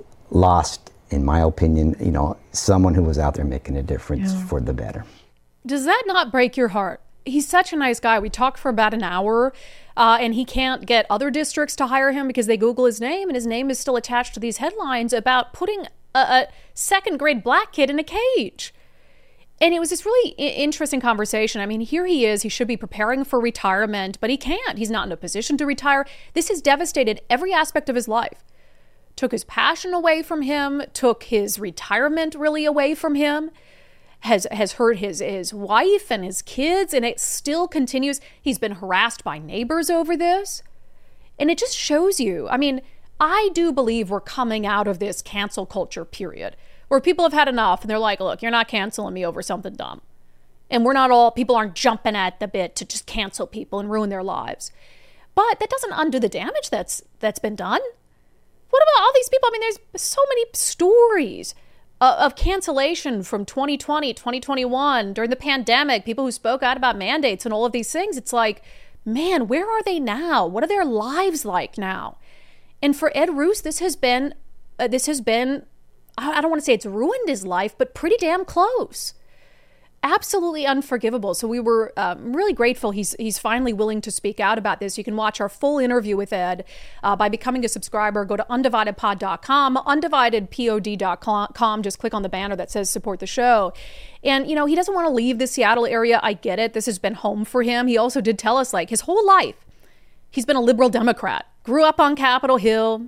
lost, in my opinion, you know, someone who was out there making a difference yeah. for the better. Does that not break your heart? He's such a nice guy. We talked for about an hour, uh, and he can't get other districts to hire him because they Google his name, and his name is still attached to these headlines about putting a, a second grade black kid in a cage. And it was this really I- interesting conversation. I mean, here he is. He should be preparing for retirement, but he can't. He's not in a position to retire. This has devastated every aspect of his life. Took his passion away from him, took his retirement really away from him, has has hurt his, his wife and his kids, and it still continues. He's been harassed by neighbors over this. And it just shows you, I mean, I do believe we're coming out of this cancel culture period where people have had enough and they're like, look, you're not canceling me over something dumb. And we're not all, people aren't jumping at the bit to just cancel people and ruin their lives. But that doesn't undo the damage that's that's been done. What about all these people? I mean, there's so many stories of, of cancellation from twenty twenty, twenty twenty-one, during the pandemic, people who spoke out about mandates and all of these things. It's like, man, where are they now? What are their lives like now? And for Ed Roos, this has been, uh, this has been, I don't want to say it's ruined his life, but pretty damn close. Absolutely unforgivable. So we were um, really grateful he's he's finally willing to speak out about this. You can watch our full interview with Ed uh, by becoming a subscriber. Go to undivided pod dot com, undivided pod dot com. Just click on the banner that says support the show. And, you know, he doesn't want to leave the Seattle area. I get it. This has been home for him. He also did tell us, like, his whole life, he's been a liberal Democrat. Grew up on Capitol Hill.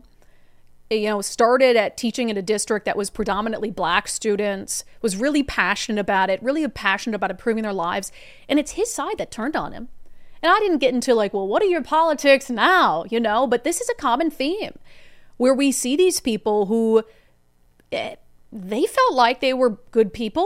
You know, started at teaching in a district that was predominantly black students, was really passionate about it, really passionate about improving their lives. And it's his side that turned on him. And I didn't get into like, well, what are your politics now? You know, but this is a common theme where we see these people who eh, they felt like they were good people.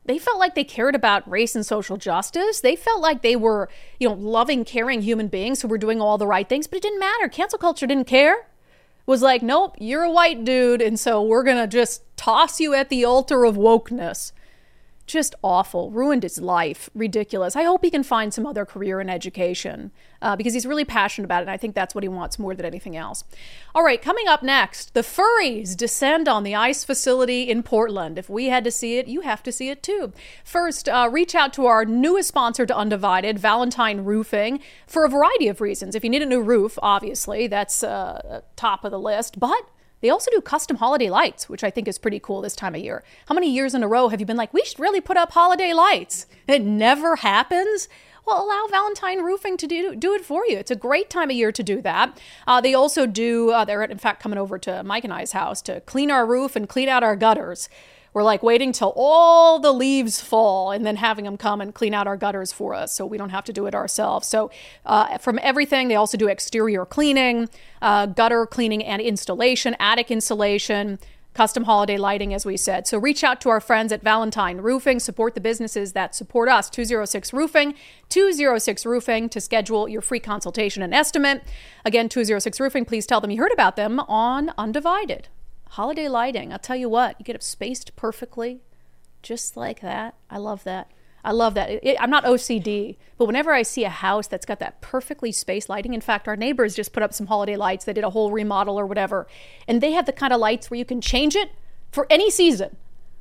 they felt like they cared about race and social justice. They felt like they were, you know, loving, caring human beings who were doing all the right things, but it didn't matter. Cancel culture didn't care. It was like, nope, you're a white dude, and so we're going to just toss you at the altar of wokeness. Just awful. Ruined his life. Ridiculous. I hope he can find some other career in education uh, because he's really passionate about it. And I think that's what he wants more than anything else. All right, coming up next, the furries descend on the ICE facility in Portland. If we had to see it, you have to see it too. First, uh, reach out to our newest sponsor to Undivided, Valentine Roofing, for a variety of reasons. If you need a new roof, obviously, that's uh, top of the list. But they also do custom holiday lights, which I think is pretty cool this time of year. How many years in a row have you been like, we should really put up holiday lights? It never happens. Well, allow Valentine Roofing to do, do it for you. It's a great time of year to do that. Uh, they also do, uh, they're in fact coming over to Mike and I's house to clean our roof and clean out our gutters. We're like waiting till all the leaves fall and then having them come and clean out our gutters for us so we don't have to do it ourselves. So uh, from everything, they also do exterior cleaning, uh, gutter cleaning and installation, attic insulation, custom holiday lighting, as we said. So reach out to our friends at Valentine Roofing. Support the businesses that support us. two oh six Roofing, two oh six Roofing to schedule your free consultation and estimate. Again, two oh six Roofing. Please tell them you heard about them on Undivided. Holiday lighting, I'll tell you what, you get it spaced perfectly, just like that. I love that. I love that. It, it, I'm not O C D, but whenever I see a house that's got that perfectly spaced lighting, in fact, our neighbors just put up some holiday lights. They did a whole remodel or whatever, and they have the kind of lights where you can change it for any season.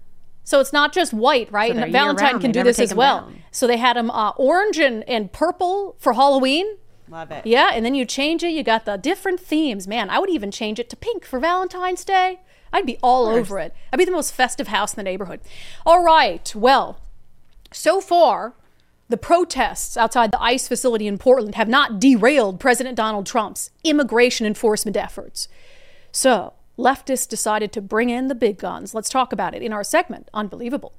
So it's not just white, right? So and Valentine can do this as well. Down. So they had them uh, orange and, and purple for Halloween. Love it. Yeah, and then you change it. You got the different themes. Man, I would even change it to pink for Valentine's Day. I'd be all over it. I'd be the most festive house in the neighborhood. All right, well, so far, the protests outside the ICE facility in Portland have not derailed President Donald Trump's immigration enforcement efforts. So, leftists decided to bring in the big guns. Let's talk about it in our segment, Unbelievable.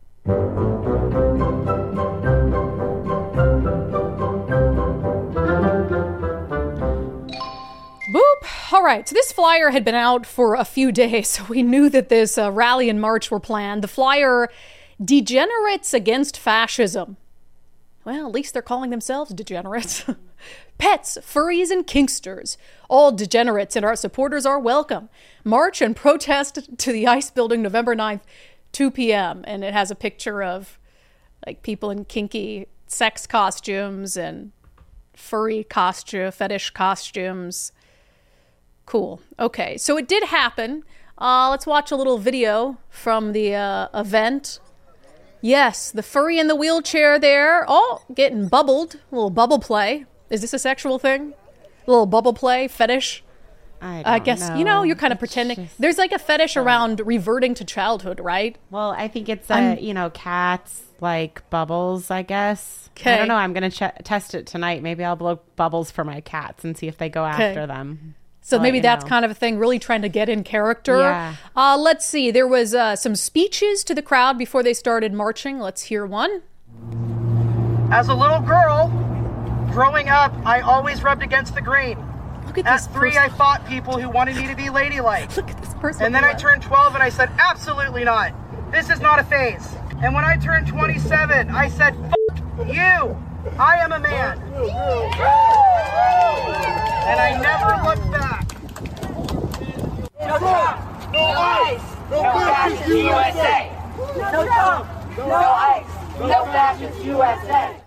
Boop. All right. So this flyer had been out for a few days, so we knew that this uh, rally and march were planned. The flyer, Degenerates Against Fascism. Well, at least they're calling themselves degenerates. Pets, furries, and kinksters. All degenerates and our supporters are welcome. March and protest to the ICE building November ninth, two p.m. And it has a picture of like people in kinky sex costumes and furry costume, fetish costumes. Cool. Okay, so it did happen. Uh, let's watch a little video from the uh, event. Yes, the furry in the wheelchair there. Oh, getting bubbled. A little bubble play. Is this a sexual thing? A little bubble play, fetish? I, I guess, know. you know, you're kind of pretending. Just, There's like a fetish uh, around reverting to childhood, right? Well, I think it's, a, you know, cats like bubbles, I guess. Okay. I don't know. I'm going to ch- test it tonight. Maybe I'll blow bubbles for my cats and see if they go Kay. after them. So I'll maybe that's know. kind of a thing, really trying to get in character. Yeah. Uh, let's see. There was uh, some speeches to the crowd before they started marching. Let's hear one. As a little girl, growing up, I always rubbed against the grain. Look at, at this three, person. I fought people who wanted me to be ladylike. Look at this person. And then I turned twelve and I said, absolutely not. This is not a phase. And when I turned twenty-seven, I said, fuck you. I am a man. And I never looked back. No Trump, no ICE, no fascist U S A. No Trump, no ICE, no fascist U S A.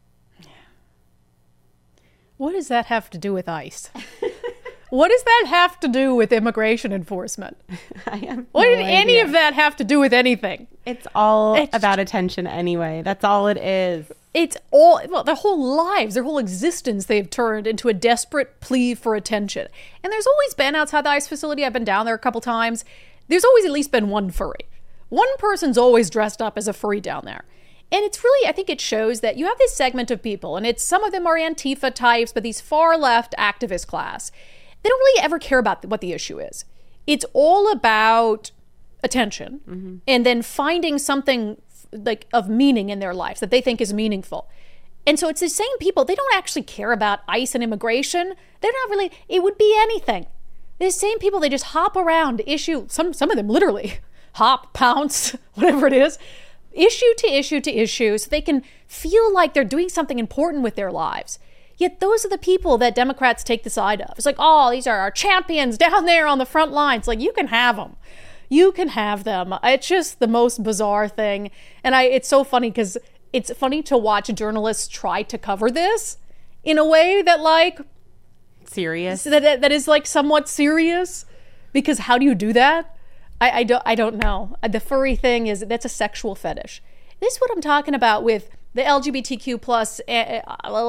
What does that have to do with ICE? What does that have to do with immigration enforcement? I have What no did any idea. of that have to do with anything? It's all It's- about attention anyway. That's all it is. It's all, well, their whole lives, their whole existence, they've turned into a desperate plea for attention. And there's always been, outside the ICE facility, I've been down there a couple times, there's always at least been one furry. One person's always dressed up as a furry down there. And it's really, I think it shows that you have this segment of people, and it's, some of them are Antifa types, but these far left activist class, they don't really ever care about what the issue is. It's all about attention, mm-hmm. and then finding something like of meaning in their lives that they think is meaningful. And so it's the same people. They don't actually care about ICE and immigration. They're not really, it would be anything. The same people, they just hop around, issue, some some of them literally hop, pounce, whatever it is, issue to issue to issue so they can feel like they're doing something important with their lives. Yet those are the people that Democrats take the side of. It's like, oh, these are our champions down there on the front lines. Like, you can have them. You can have them. It's just the most bizarre thing. And I, it's so funny because it's funny to watch journalists try to cover this in a way that, like, serious. That, that, that is, like, somewhat serious. Because how do you do that? I, I, don't, I don't know. The furry thing is, that's a sexual fetish. This is what I'm talking about with the L G B T Q plus. Uh,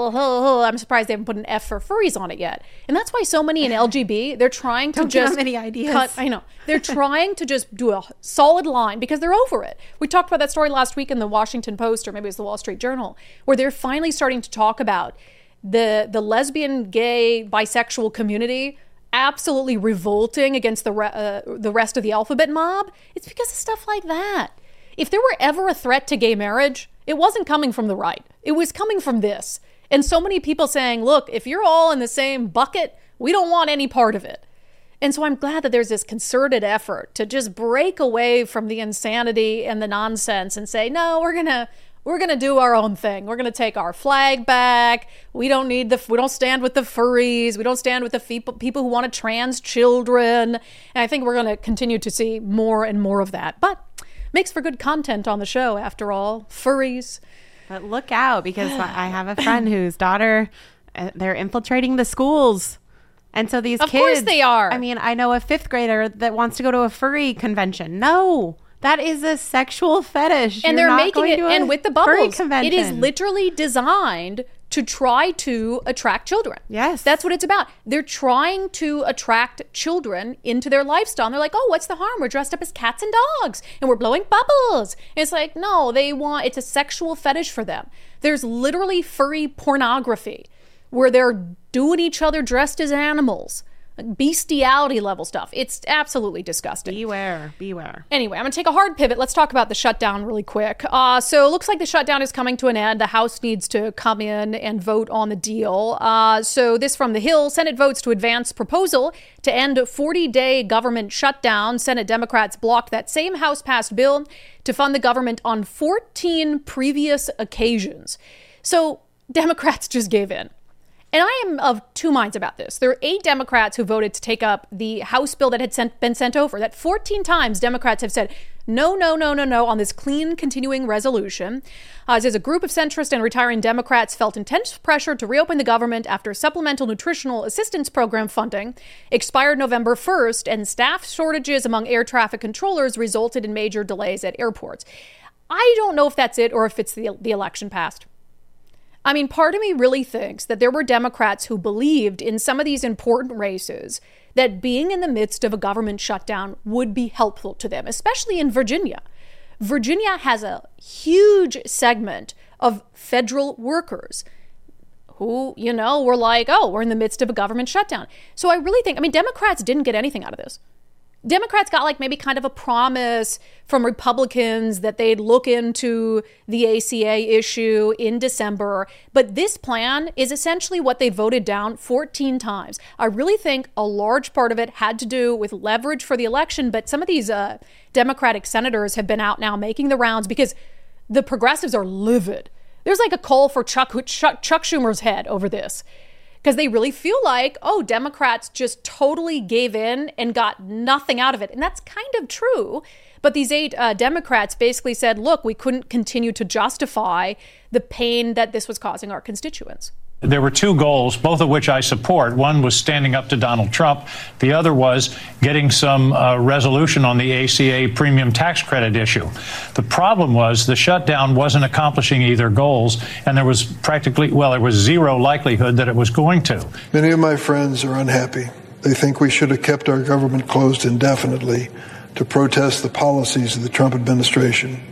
uh, I'm surprised they haven't put an F for furries on it yet. And that's why so many in L G B, they're trying to don't just give them any ideas. cut. I know. They're trying to just do a solid line because they're over it. We talked about that story last week in the Washington Post, or maybe it was the Wall Street Journal, where they're finally starting to talk about the the lesbian, gay, bisexual community absolutely revolting against the re- uh, the rest of the alphabet mob. It's because of stuff like that. If there were ever a threat to gay marriage, it wasn't coming from the right. It was coming from this. And so many people saying, look, if you're all in the same bucket, we don't want any part of it. And so I'm glad that there's this concerted effort to just break away from the insanity and the nonsense and say, no, we're going to we're going to do our own thing. We're going to take our flag back. We don't need the we don't stand with the furries. We don't stand with the people people who want to trans children. And I think we're going to continue to see more and more of that. But makes for good content on the show, after all. Furries. But look out, because I have a friend whose daughter, uh, they're infiltrating the schools. And so these of kids. Of course they are. I mean, I know a fifth grader that wants to go to a furry convention. No, that is a sexual fetish. And You're they're not making going it, to a and with the furry bubbles, convention. it is literally designed to try to attract children. Yes. That's what it's about. They're trying to attract children into their lifestyle. And they're like, oh, what's the harm? We're dressed up as cats and dogs and we're blowing bubbles. And it's like, no, they want, it's a sexual fetish for them. There's literally furry pornography where they're doing each other dressed as animals. Bestiality level stuff. It's absolutely disgusting. Beware, beware. Anyway, I'm going to take a hard pivot. Let's talk about the shutdown really quick. Uh, so it looks like the shutdown is coming to an end. The House needs to come in and vote on the deal. Uh, so this from The Hill. Senate votes to advance proposal to end forty-day government shutdown. Senate Democrats blocked that same House-passed bill to fund the government on fourteen previous occasions. So Democrats just gave in. And I am of two minds about this. There are eight Democrats who voted to take up the House bill that had sent, been sent over. That fourteen times Democrats have said, no, no, no, no, no, on this clean continuing resolution. Uh, it says a group of centrist and retiring Democrats felt intense pressure to reopen the government after supplemental nutritional assistance program funding expired November first, and staff shortages among air traffic controllers resulted in major delays at airports. I don't know if that's it or if it's the, the election passed. I mean, part of me really thinks that there were Democrats who believed in some of these important races that being in the midst of a government shutdown would be helpful to them, especially in Virginia. Virginia has a huge segment of federal workers who, you know, were like, oh, we're in the midst of a government shutdown. So I really think, I mean, Democrats didn't get anything out of this. Democrats got like maybe kind of a promise from Republicans that they'd look into the A C A issue in December. But this plan is essentially what they voted down fourteen times. I really think a large part of it had to do with leverage for the election. But some of these uh, Democratic senators have been out now making the rounds because the progressives are livid. There's like a call for Chuck, Chuck, Chuck Schumer's head over this. Because they really feel like, oh, Democrats just totally gave in and got nothing out of it. And that's kind of true. But these eight uh, Democrats basically said, look, we couldn't continue to justify the pain that this was causing our constituents. There were two goals, both of which I support. One was standing up to Donald Trump. The other was getting some uh, resolution on the A C A premium tax credit issue. The problem was the shutdown wasn't accomplishing either goals, and there was practically, well, there was zero likelihood that it was going to. Many of my friends are unhappy. They think we should have kept our government closed indefinitely to protest the policies of the Trump administration.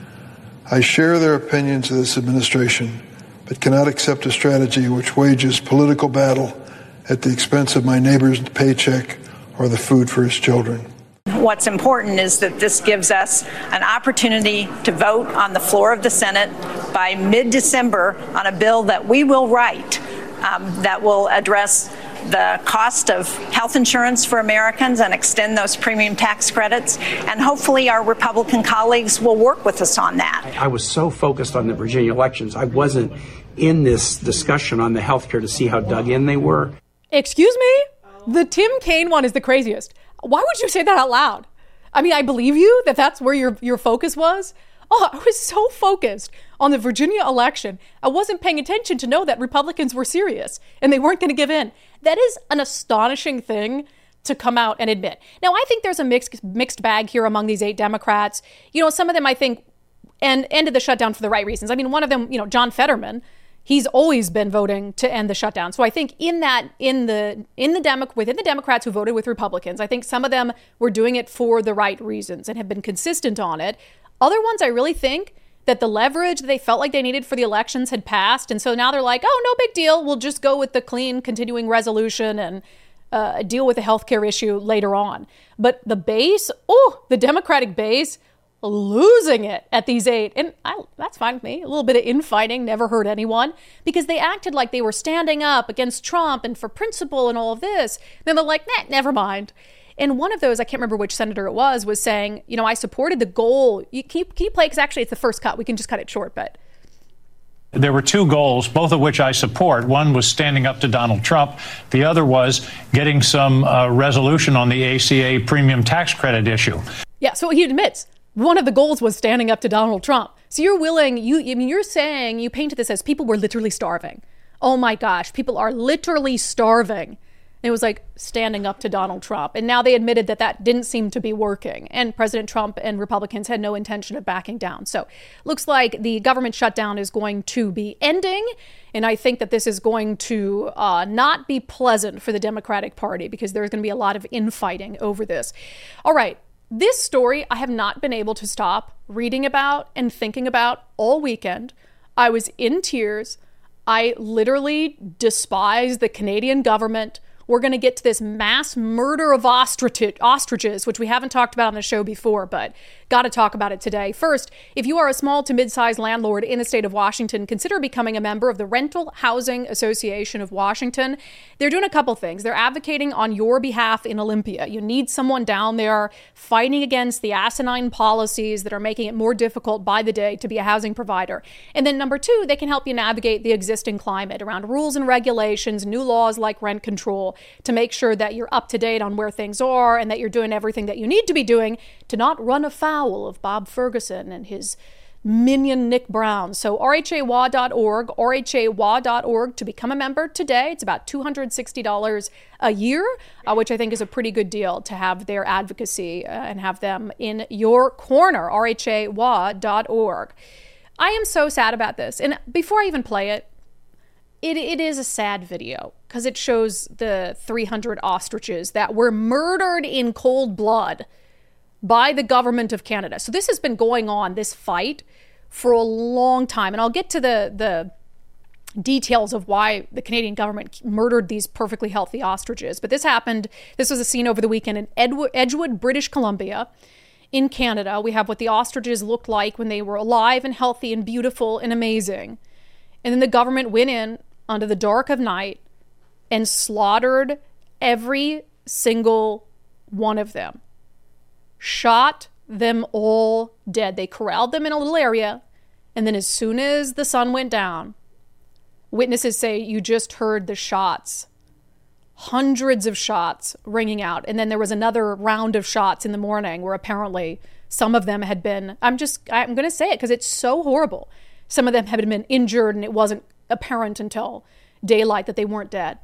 I share their opinions of this administration, but cannot accept a strategy which wages political battle at the expense of my neighbor's paycheck or the food for his children. What's important is that this gives us an opportunity to vote on the floor of the Senate by mid-December on a bill that we will write um, that will address the cost of health insurance for Americans and extend those premium tax credits. And hopefully our Republican colleagues will work with us on that. I was so focused on the Virginia elections, I wasn't in this discussion on the health care to see how dug in they were. Excuse me? The Tim Kaine one is the craziest. Why would you say that out loud? I mean, I believe you that that's where your, your focus was. Oh, I was so focused on the Virginia election. I wasn't paying attention to know that Republicans were serious and they weren't going to give in. That is an astonishing thing to come out and admit. Now, I think there's a mixed mixed bag here among these eight Democrats. You know, some of them, I think, and ended the shutdown for the right reasons. I mean, one of them, you know, John Fetterman, he's always been voting to end the shutdown. So I think in that, in the, in the Demo- within the Democrats who voted with Republicans, I think some of them were doing it for the right reasons and have been consistent on it. Other ones, I really think that the leverage that they felt like they needed for the elections had passed. And so now they're like, oh, no big deal. We'll just go with the clean continuing resolution and uh, deal with the healthcare issue later on. But the base, oh, the Democratic base, losing it at these eight. And I, that's fine with me. A little bit of infighting, never hurt anyone, because they acted like they were standing up against Trump and for principle and all of this. Then they're like, nah, never mind. And one of those, I can't remember which senator it was, was saying, you know, I supported the goal. You keep, keep play, because actually it's the first cut. We can just cut it short, but. There were two goals, both of which I support. One was standing up to Donald Trump. The other was getting some uh, resolution on the A C A premium tax credit issue. Yeah, so he admits one of the goals was standing up to Donald Trump. So you're willing, you, I mean, you're saying, you painted this as people were literally starving. Oh my gosh, people are literally starving. And it was like standing up to Donald Trump. And now they admitted that that didn't seem to be working. And President Trump and Republicans had no intention of backing down. So looks like the government shutdown is going to be ending. And I think that this is going to uh, not be pleasant for the Democratic Party, because there's going to be a lot of infighting over this. All right. This story I have not been able to stop reading about and thinking about all weekend. I was in tears. I literally despise the Canadian government. We're going to get to this mass murder of ostrich- ostriches, which we haven't talked about on the show before, but got to talk about it today. First, if you are a small to mid-sized landlord in the state of Washington, consider becoming a member of the Rental Housing Association of Washington. They're doing a couple things. They're advocating on your behalf in Olympia. You need someone down there fighting against the asinine policies that are making it more difficult by the day to be a housing provider. And then number two, they can help you navigate the existing climate around rules and regulations, new laws like rent control, to make sure that you're up to date on where things are and that you're doing everything that you need to be doing to not run afoul of Bob Ferguson and his minion Nick Brown. So R H A W A dot org, R H A W A dot org to become a member today. It's about two hundred sixty dollars a year, uh, which I think is a pretty good deal to have their advocacy uh, and have them in your corner, R H A W A dot org. I am so sad about this. And before I even play it, It, it is a sad video because it shows the three hundred ostriches that were murdered in cold blood by the government of Canada. So this has been going on, this fight, for a long time. And I'll get to the, the details of why the Canadian government murdered these perfectly healthy ostriches. But this happened, this was a scene over the weekend in Edgewood, Edgewood, British Columbia. In Canada, we have what the ostriches looked like when they were alive and healthy and beautiful and amazing. And then the government went in under the dark of night and slaughtered every single one of them. Shot them all dead. They corralled them in a little area, and then as soon as the sun went down, witnesses say you just heard the shots. Hundreds of shots ringing out. And then there was another round of shots in the morning where apparently some of them had been, I'm just, I'm going to say it because it's so horrible. Some of them had been injured and it wasn't apparent until daylight that they weren't dead.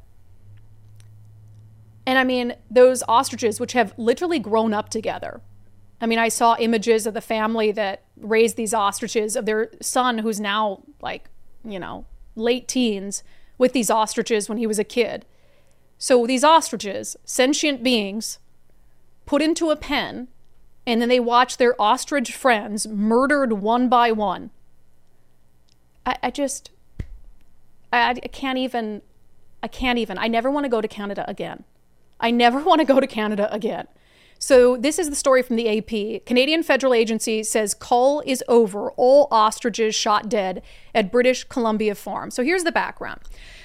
And I mean, those ostriches, which have literally grown up together. I mean, I saw images of the family that raised these ostriches, of their son who's now like, you know, late teens, with these ostriches when he was a kid. So these ostriches, sentient beings, put into a pen, and then they watch their ostrich friends murdered one by one. I, I just, I, I can't even, I can't even, I never want to go to Canada again. I never want to go to Canada again. So this is the story from the A P. Canadian federal agency says cull is over. All ostriches shot dead at British Columbia farm. So here's the background.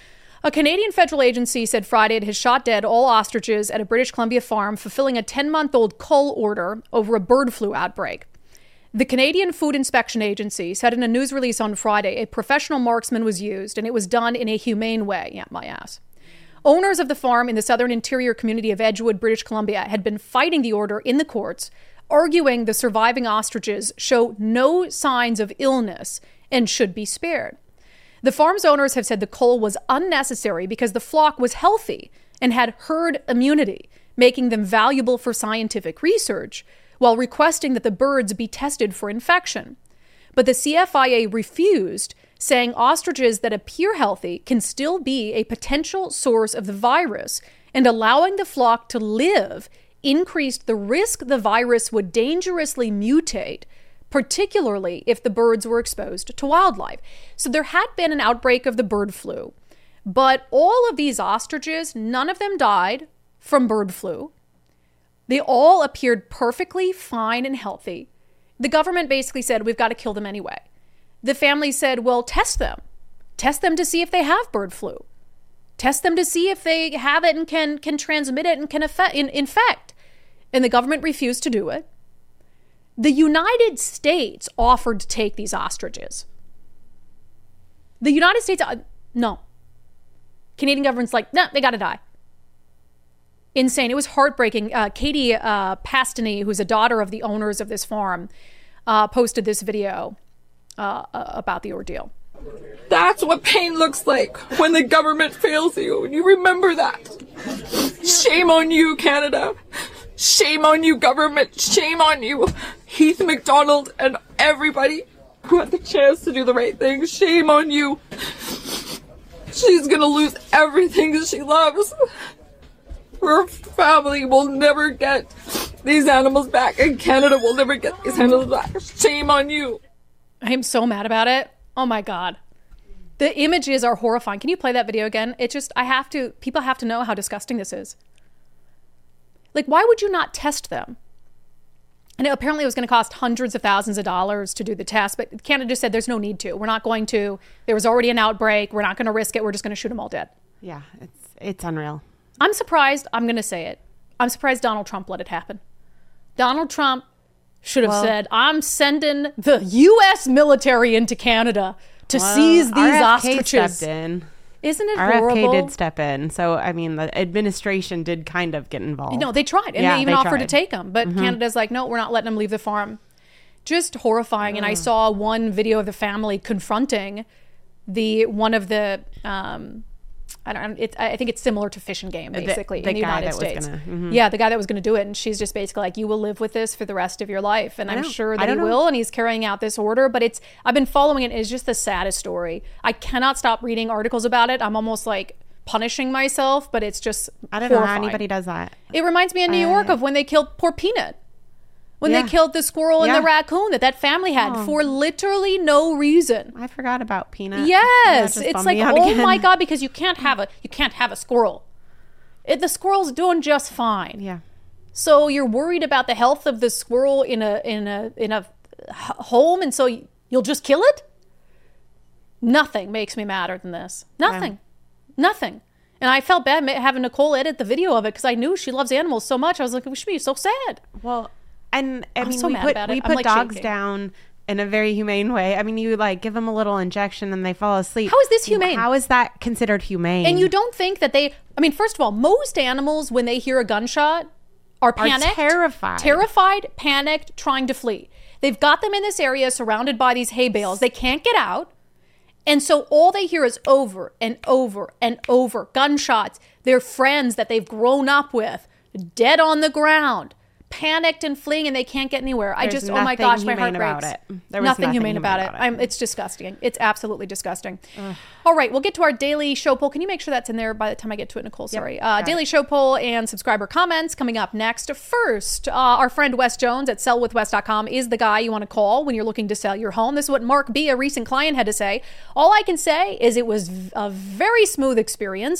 A Canadian federal agency said Friday it has shot dead all ostriches at a British Columbia farm, fulfilling a ten-month-old cull order over a bird flu outbreak. The Canadian Food Inspection Agency said in a news release on Friday a professional marksman was used, and it was done in a humane way. Yeah, my ass. Owners of the farm in the southern interior community of Edgewood, British Columbia, had been fighting the order in the courts, arguing the surviving ostriches show no signs of illness and should be spared. The farm's owners have said the cull was unnecessary because the flock was healthy and had herd immunity, making them valuable for scientific research, while requesting that the birds be tested for infection. But the C F I A refused, saying ostriches that appear healthy can still be a potential source of the virus, and allowing the flock to live increased the risk the virus would dangerously mutate, particularly if the birds were exposed to wildlife. So there had been an outbreak of the bird flu, but all of these ostriches, none of them died from bird flu. They all appeared perfectly fine and healthy. The government basically said, we've got to kill them anyway. The family said, well, test them. Test them to see if they have bird flu. Test them to see if they have it and can, can transmit it and can affect, in, infect. And the government refused to do it. The United States offered to take these ostriches. The United States, uh, no. Canadian government's like, no, nah, they got to die. Insane. It was heartbreaking. Uh, Katie uh, Pastany, who's a daughter of the owners of this farm, uh, posted this video uh, about the ordeal. That's what pain looks like when the government fails you. You remember that. Shame on you, Canada. Shame on you, government. Shame on you, Heath MacDonald and everybody who had the chance to do the right thing. Shame on you. She's gonna lose everything she loves. Her family will never get these animals back, and Canada will never get these animals back. Shame on you. I am so mad about it. Oh my God. The images are horrifying. Can you play that video again? It just, I have to, people have to know how disgusting this is. Like, why would you not test them? And apparently it was going to cost hundreds of thousands of dollars to do the test, but Canada just said there's no need to. We're not going to. There was already an outbreak. We're not going to risk it. We're just going to shoot them all dead. Yeah, it's it's unreal. I'm surprised. I'm going to say it. I'm surprised Donald Trump let it happen. Donald Trump should have well, said, I'm sending the U S military into Canada to well, seize these R F K ostriches. Stepped in. Isn't it R F K horrible? did step in. So, I mean, the administration did kind of get involved. No, they tried. And yeah, they even they offered tried. to take them. But mm-hmm. Canada's like, no, we're not letting them leave the farm. Just horrifying. Mm. And I saw one video of the family confronting the one of the... Um, I don't. It, I think it's similar to Fish and Game, basically, the, the in the United that States. Was gonna, mm-hmm. Yeah, the guy that was going to do it, and she's just basically like, "You will live with this for the rest of your life," and I'm sure that he know. will, and he's carrying out this order. But it's I've been following it. It's just the saddest story. I cannot stop reading articles about it. I'm almost like punishing myself, but it's just I don't horrifying. know how anybody does that. It reminds me in New uh, York of when they killed poor Peanut. When yeah. they killed the squirrel yeah. and the raccoon that that family had oh. for literally no reason. I forgot about Peanut. Yes, it's like, oh again. my God, because you can't have a you can't have a squirrel. It, the squirrel's doing just fine. Yeah. So you're worried about the health of the squirrel in a in a in a home, and so you'll just kill it? Nothing makes me madder than this. Nothing, yeah. nothing. And I felt bad having Nicole edit the video of it because I knew she loves animals so much. I was like, we should be so sad. Well. And I I'm mean, so we mad put about we it. put I'm, like, dogs shaking. down in a very humane way. I mean, you like give them a little injection and they fall asleep. How is this humane? How is that considered humane? And you don't think that they? I mean, first of all, most animals when they hear a gunshot are panicked, are terrified, terrified, panicked, trying to flee. They've got them in this area surrounded by these hay bales. They can't get out, and so all they hear is over and over and over gunshots. Their friends that they've grown up with dead on the ground. Panicked and fleeing, and they can't get anywhere. There's I just, oh my gosh, my heart breaks. About it. There was nothing, nothing humane, humane about, about it. it. I'm, it's disgusting. It's absolutely disgusting. Ugh. All right, we'll get to our daily show poll. Can you make sure that's in there by the time I get to it, Nicole? Sorry. Yep, uh, daily it. show poll and subscriber comments coming up next. First, uh, our friend Wes Jones at sell with wes dot com is the guy you want to call when you're looking to sell your home. This is what Mark B., a recent client, had to say. All I can say is it was a very smooth experience,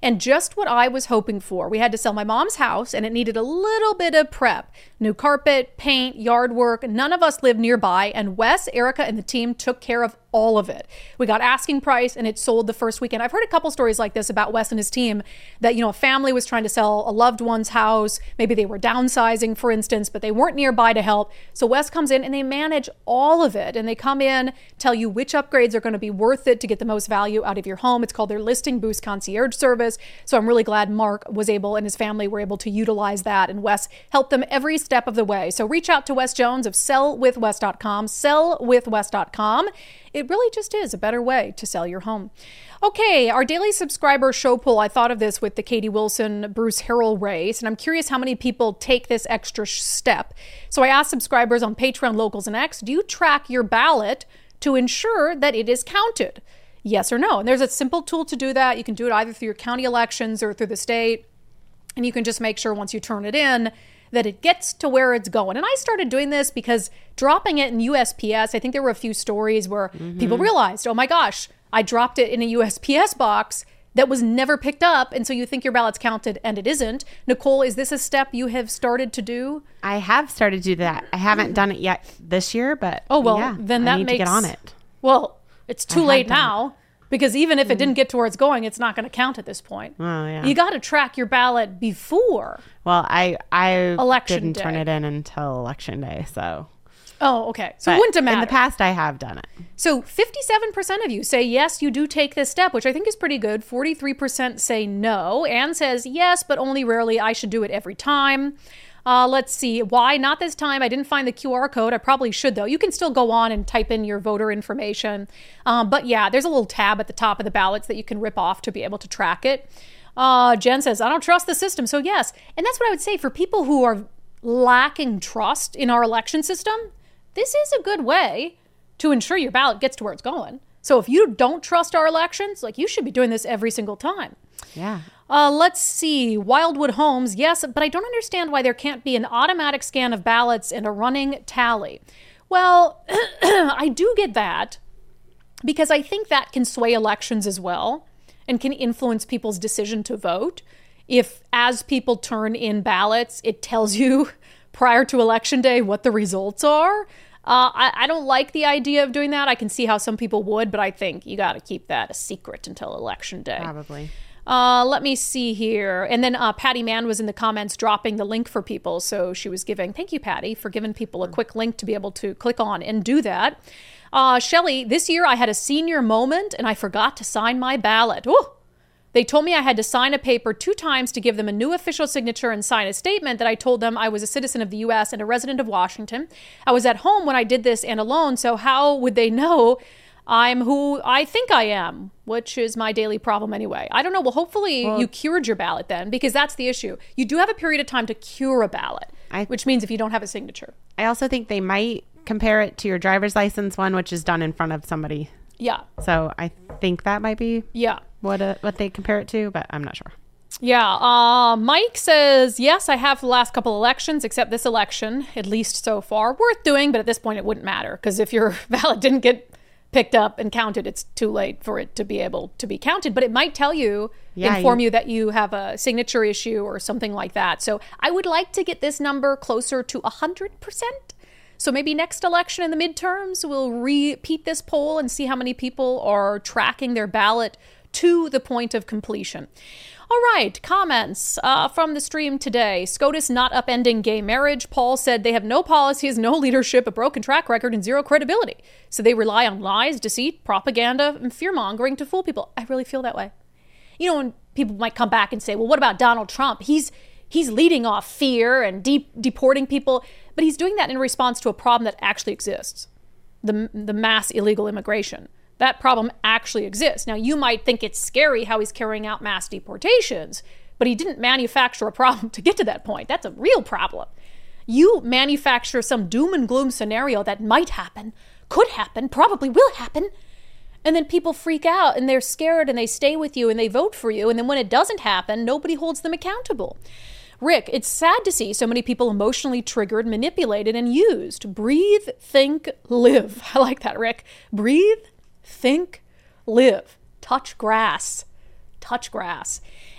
And just what I was hoping for. We had to sell my mom's house, and it needed a little bit of prep. New carpet, paint, yard work. None of us lived nearby, and Wes, Erica, and the team took care of all of it. We got asking price, and it sold the first weekend. I've heard a couple stories like this about Wes and his team, that, you know, a family was trying to sell a loved one's house. Maybe they were downsizing, for instance, but they weren't nearby to help. So Wes comes in, and they manage all of it. And they come in, tell you which upgrades are going to be worth it to get the most value out of your home. It's called their Listing Boost Concierge Service. So I'm really glad Mark was able, and his family were able to utilize that. And Wes helped them every step of the way. So reach out to Wes Jones of sell with wes dot com, sell with wes dot com. It really just is a better way to sell your home. Okay, our daily subscriber show poll. I thought of this with the Katie Wilson, Bruce Harrell race, and I'm curious how many people take this extra step. So I asked subscribers on Patreon, Locals, and X, do you track your ballot to ensure that it is counted? Yes or no? And there's a simple tool to do that. You can do it either through your county elections or through the state. And you can just make sure once you turn it in that it gets to where it's going. And I started doing this because dropping it in U S P S, I think there were a few stories where mm-hmm. people realized, oh my gosh, I dropped it in a U S P S box that was never picked up. And so you think your ballot's counted and it isn't. Nicole, is this a step you have started to do? I have started to do that. I haven't done it yet this year, but oh well, yeah, then that I need makes to get on it. Well, it's too I late now. Because even if it didn't get to where it's going, it's not going to count at this point. Oh, yeah. You got to track your ballot before. Well, I I election didn't day. turn it in until election day, so. Oh, okay. So but it wouldn't have mattered. In the past, I have done it. So fifty-seven percent of you say, yes, you do take this step, which I think is pretty good. forty-three percent say no. Anne says, yes, but only rarely. I should do it every time. Uh, let's see. Why? Not this time. I didn't find the Q R code. I probably should, though. You can still go on and type in your voter information. Um, but yeah, there's a little tab at the top of the ballots that you can rip off to be able to track it. Uh, Jen says, I don't trust the system. So yes. And that's what I would say for people who are lacking trust in our election system. This is a good way to ensure your ballot gets to where it's going. So if you don't trust our elections, like, you should be doing this every single time. Yeah. Uh, let's see. Wildwood Homes, yes, but I don't understand why there can't be an automatic scan of ballots and a running tally. Well, I do get that, because I think that can sway elections as well and can influence people's decision to vote. If, as people turn in ballots, it tells you prior to election day what the results are. Uh, I, I don't like the idea of doing that. I can see how some people would, but I think you got to keep that a secret until election day. Probably. Uh, let me see here. And then uh, Patty Mann was in the comments dropping the link for people. So she was giving, thank you, Patty, for giving people a quick link to be able to click on and do that. Uh, Shelley, this year I had a senior moment and I forgot to sign my ballot. Ooh. They told me I had to sign a paper two times to give them a new official signature and sign a statement that I told them I was a citizen of the U S and a resident of Washington. I was at home when I did this and alone, so how would they know I'm who I think I am, which is my daily problem anyway. I don't know. Well, hopefully well, you cured your ballot then, because that's the issue. You do have a period of time to cure a ballot, I, which means if you don't have a signature. I also think they might compare it to your driver's license one, which is done in front of somebody. Yeah. So I think that might be yeah what a, what they compare it to, but I'm not sure. Yeah. Uh, Mike says, yes, I have the last couple elections, except this election, at least so far. Worth doing, but at this point it wouldn't matter, because if your ballot didn't get picked up and counted, it's too late for it to be able to be counted. But it might tell you, yeah, inform you, you that you have a signature issue or something like that. So I would like to get this number closer to one hundred percent. So maybe next election in the midterms, we'll repeat this poll and see how many people are tracking their ballot to the point of completion. All right, comments uh, from the stream today. SCOTUS not upending gay marriage. Paul said they have no policies, no leadership, a broken track record, and zero credibility. So they rely on lies, deceit, propaganda, and fear-mongering to fool people. I really feel that way. You know, when people might come back and say, well, what about Donald Trump? He's he's leading off fear and de- deporting people, but he's doing that in response to a problem that actually exists, the the mass illegal immigration. That problem actually exists. Now, you might think it's scary how he's carrying out mass deportations, but he didn't manufacture a problem to get to that point. That's a real problem. You manufacture some doom and gloom scenario that might happen, could happen, probably will happen, and then people freak out and they're scared and they stay with you and they vote for you, and then when it doesn't happen, nobody holds them accountable. Rick, it's sad to see so many people emotionally triggered, manipulated, and used. Breathe, think, live. I like that, Rick. Breathe, think, live. Touch grass. Touch grass.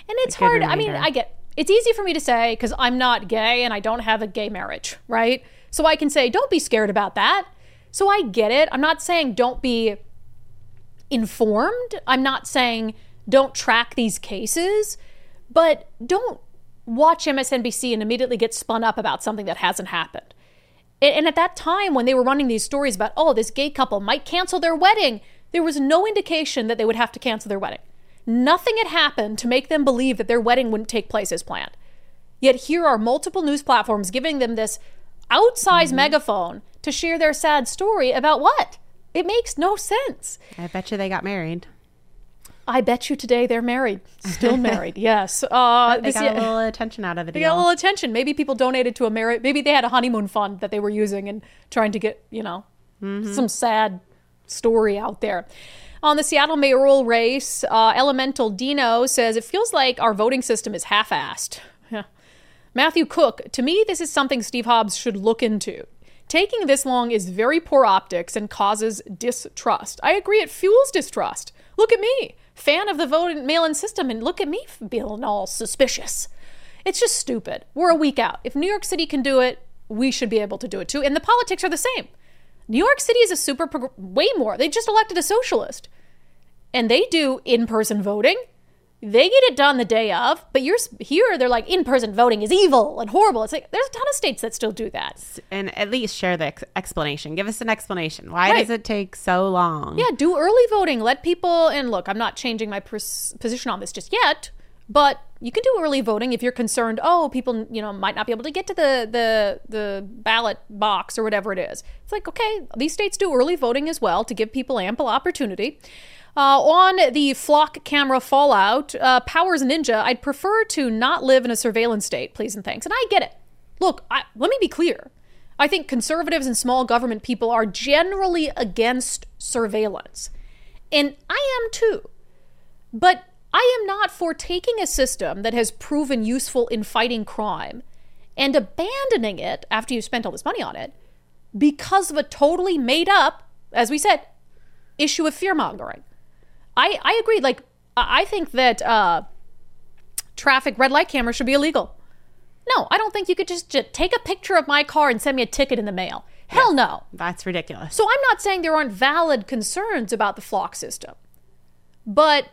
And it's hard. I mean, I get, it's easy for me to say because I'm not gay and I don't have a gay marriage, right? So I can say, don't be scared about that. So I get it. I'm not saying don't be informed. I'm not saying don't track these cases, but don't watch M S N B C and immediately get spun up about something that hasn't happened. And at that time, when they were running these stories about, oh, this gay couple might cancel their wedding, there was no indication that they would have to cancel their wedding. Nothing had happened to make them believe that their wedding wouldn't take place as planned. Yet here are multiple news platforms giving them this outsized mm-hmm. megaphone to share their sad story about what? It makes no sense. I bet you they got married. I bet you today they're married. Still married, yes. Uh, they this, got a little attention out of the They deal. got a little attention. Maybe people donated to a marriage. Maybe they had a honeymoon fund that they were using and trying to get, you know, mm-hmm. some sad story out there. On the Seattle mayoral race, uh, Elemental Dino says, it feels like our voting system is half-assed. Matthew Cook, to me, this is something Steve Hobbs should look into. Taking this long is very poor optics and causes distrust. I agree, it fuels distrust. Look at me, fan of the vote mail-in system, and look at me feeling all suspicious. It's just stupid. We're a week out. If New York City can do it, we should be able to do it too. And the politics are the same. New York City is a super, prog- way more. They just elected a socialist. And they do in-person voting. They get it done the day of, but you're here, they're like, in-person voting is evil and horrible. It's like, there's a ton of states that still do that. And at least share the ex- explanation. Give us an explanation. Why Right. does it take so long? Yeah, do early voting. Let people, and look, I'm not changing my pers- position on this just yet, but you can do early voting if you're concerned, oh, people, you know, might not be able to get to the, the, the ballot box or whatever it is. It's like, okay, these states do early voting as well to give people ample opportunity. Uh, on the flock camera fallout, uh, Powers Ninja, I'd prefer to not live in a surveillance state, please and thanks. And I get it. Look, I, let me be clear. I think conservatives and small government people are generally against surveillance. And I am too. But I am not for taking a system that has proven useful in fighting crime and abandoning it after you've spent all this money on it because of a totally made up, as we said, issue of fear-mongering. I, I agree. Like, I think that uh, traffic red light cameras should be illegal. No, I don't think you could just, just take a picture of my car and send me a ticket in the mail. Hell Yeah, no. That's ridiculous. So I'm not saying there aren't valid concerns about the flock system. But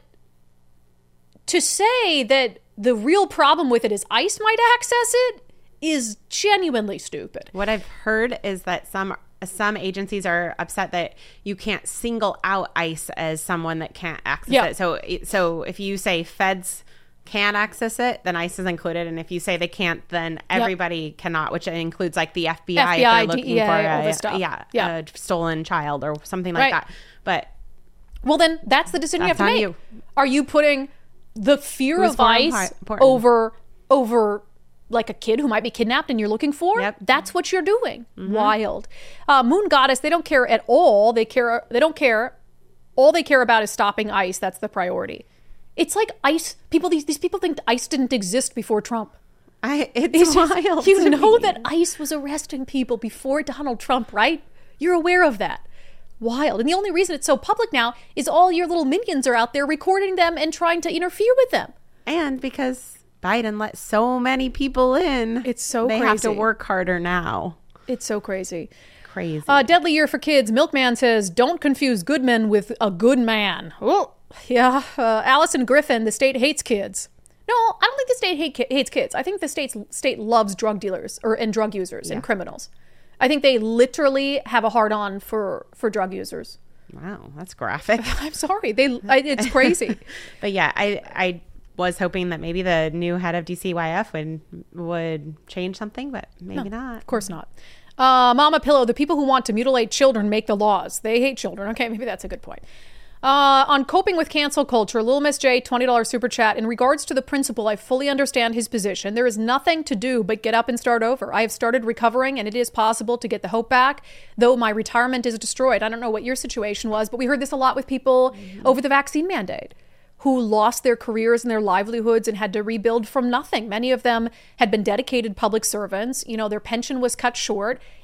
to say that the real problem with it is ICE might access it is genuinely stupid. What I've heard is that some some agencies are upset that you can't single out ICE as someone that can't access Yeah. it. So so if you say feds can access it, then ICE is included. And if you say they can't, then everybody cannot, which includes like the F B I, F B I, if they're looking D E A, for all a, this stuff. Yeah, Yeah. a stolen child or something like Right. that. But Well, then that's the decision That's you have to on make. you. Are you putting the fear Who's of more ICE impor- important? over over like a kid who might be kidnapped and you're looking for? Yep. That's what you're doing. Mm-hmm. Wild. Uh, Moon Goddess, they don't care at all. They care. They don't care. All they care about is stopping ICE. That's the priority. It's like ICE. People. These these people think ICE didn't exist before Trump. I, it's It's just- wild. You to know me. that ICE was arresting people before Donald Trump, right? You're aware of that. Wild. And the only reason it's so public now is all your little minions are out there recording them and trying to interfere with them. And because Biden let so many people in, it's so they crazy. have to work harder now. It's so crazy. Crazy. Uh, deadly year for kids. Milkman says, don't confuse good men with a good man. Oh, yeah. Uh, Allison Griffin, the state hates kids. No, I don't think the state hate ki- hates kids. I think the state's, state loves drug dealers or and drug users Yeah. and criminals. I think they literally have a hard-on for, for drug users. Wow, that's graphic. I'm sorry. They, I, it's crazy. But yeah, I I was hoping that maybe the new head of D C Y F would would change something, but maybe No, not. Of course not. Uh, Mama Pillow, the people who want to mutilate children make the laws. They hate children. Okay, maybe that's a good point. Uh, on coping with cancel culture, Little Miss J, twenty dollars super chat. In regards to the principal, I fully understand his position. There is nothing to do but get up and start over. I have started recovering, and it is possible to get the hope back, though my retirement is destroyed. I don't know what your situation was, but we heard this a lot with people mm-hmm. over the vaccine mandate who lost their careers and their livelihoods and had to rebuild from nothing. Many of them had been dedicated public servants. You know, their pension was cut short.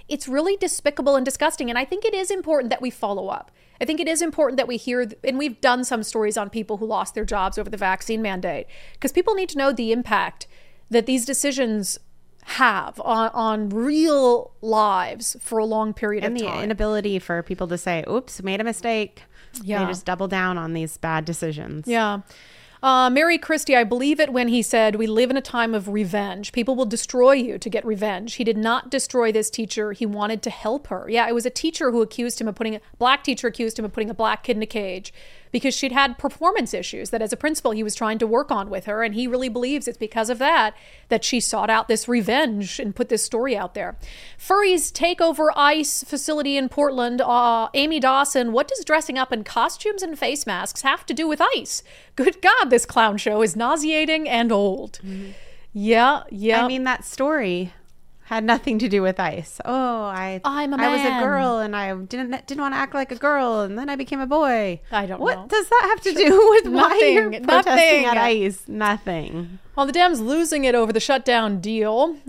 It's really despicable and disgusting. And I think it is important that we follow up. I think it is important that we hear, and we've done some stories on people who lost their jobs over the vaccine mandate, because people need to know the impact that these decisions have on, on real lives for a long period and of time. And the inability for people to say, oops, made a mistake. Yeah. They just double down on these bad decisions. Yeah. Uh, Mary Christie, I believe it when he said, we live in a time of revenge. People will destroy you to get revenge. He did not destroy this teacher. He wanted to help her. Yeah, it was a teacher who accused him of putting, a black teacher accused him of putting a black kid in a cage because she'd had performance issues that as a principal he was trying to work on with her. And he really believes it's because of that that she sought out this revenge and put this story out there. Furries take over ICE facility in Portland. Uh, Amy Dawson, what does dressing up in costumes and face masks have to do with ICE? Good God, this clown show is nauseating and old. Mm-hmm. Yeah, yeah. I mean, that story had nothing to do with ICE. Oh, I I'm a I was a man. girl and I didn't didn't want to act like a girl and then I became a boy. I don't what know. What does that have to do with why you're Nothing. protesting Nothing. at ICE? Nothing. Well, the Dems losing it over the shutdown deal.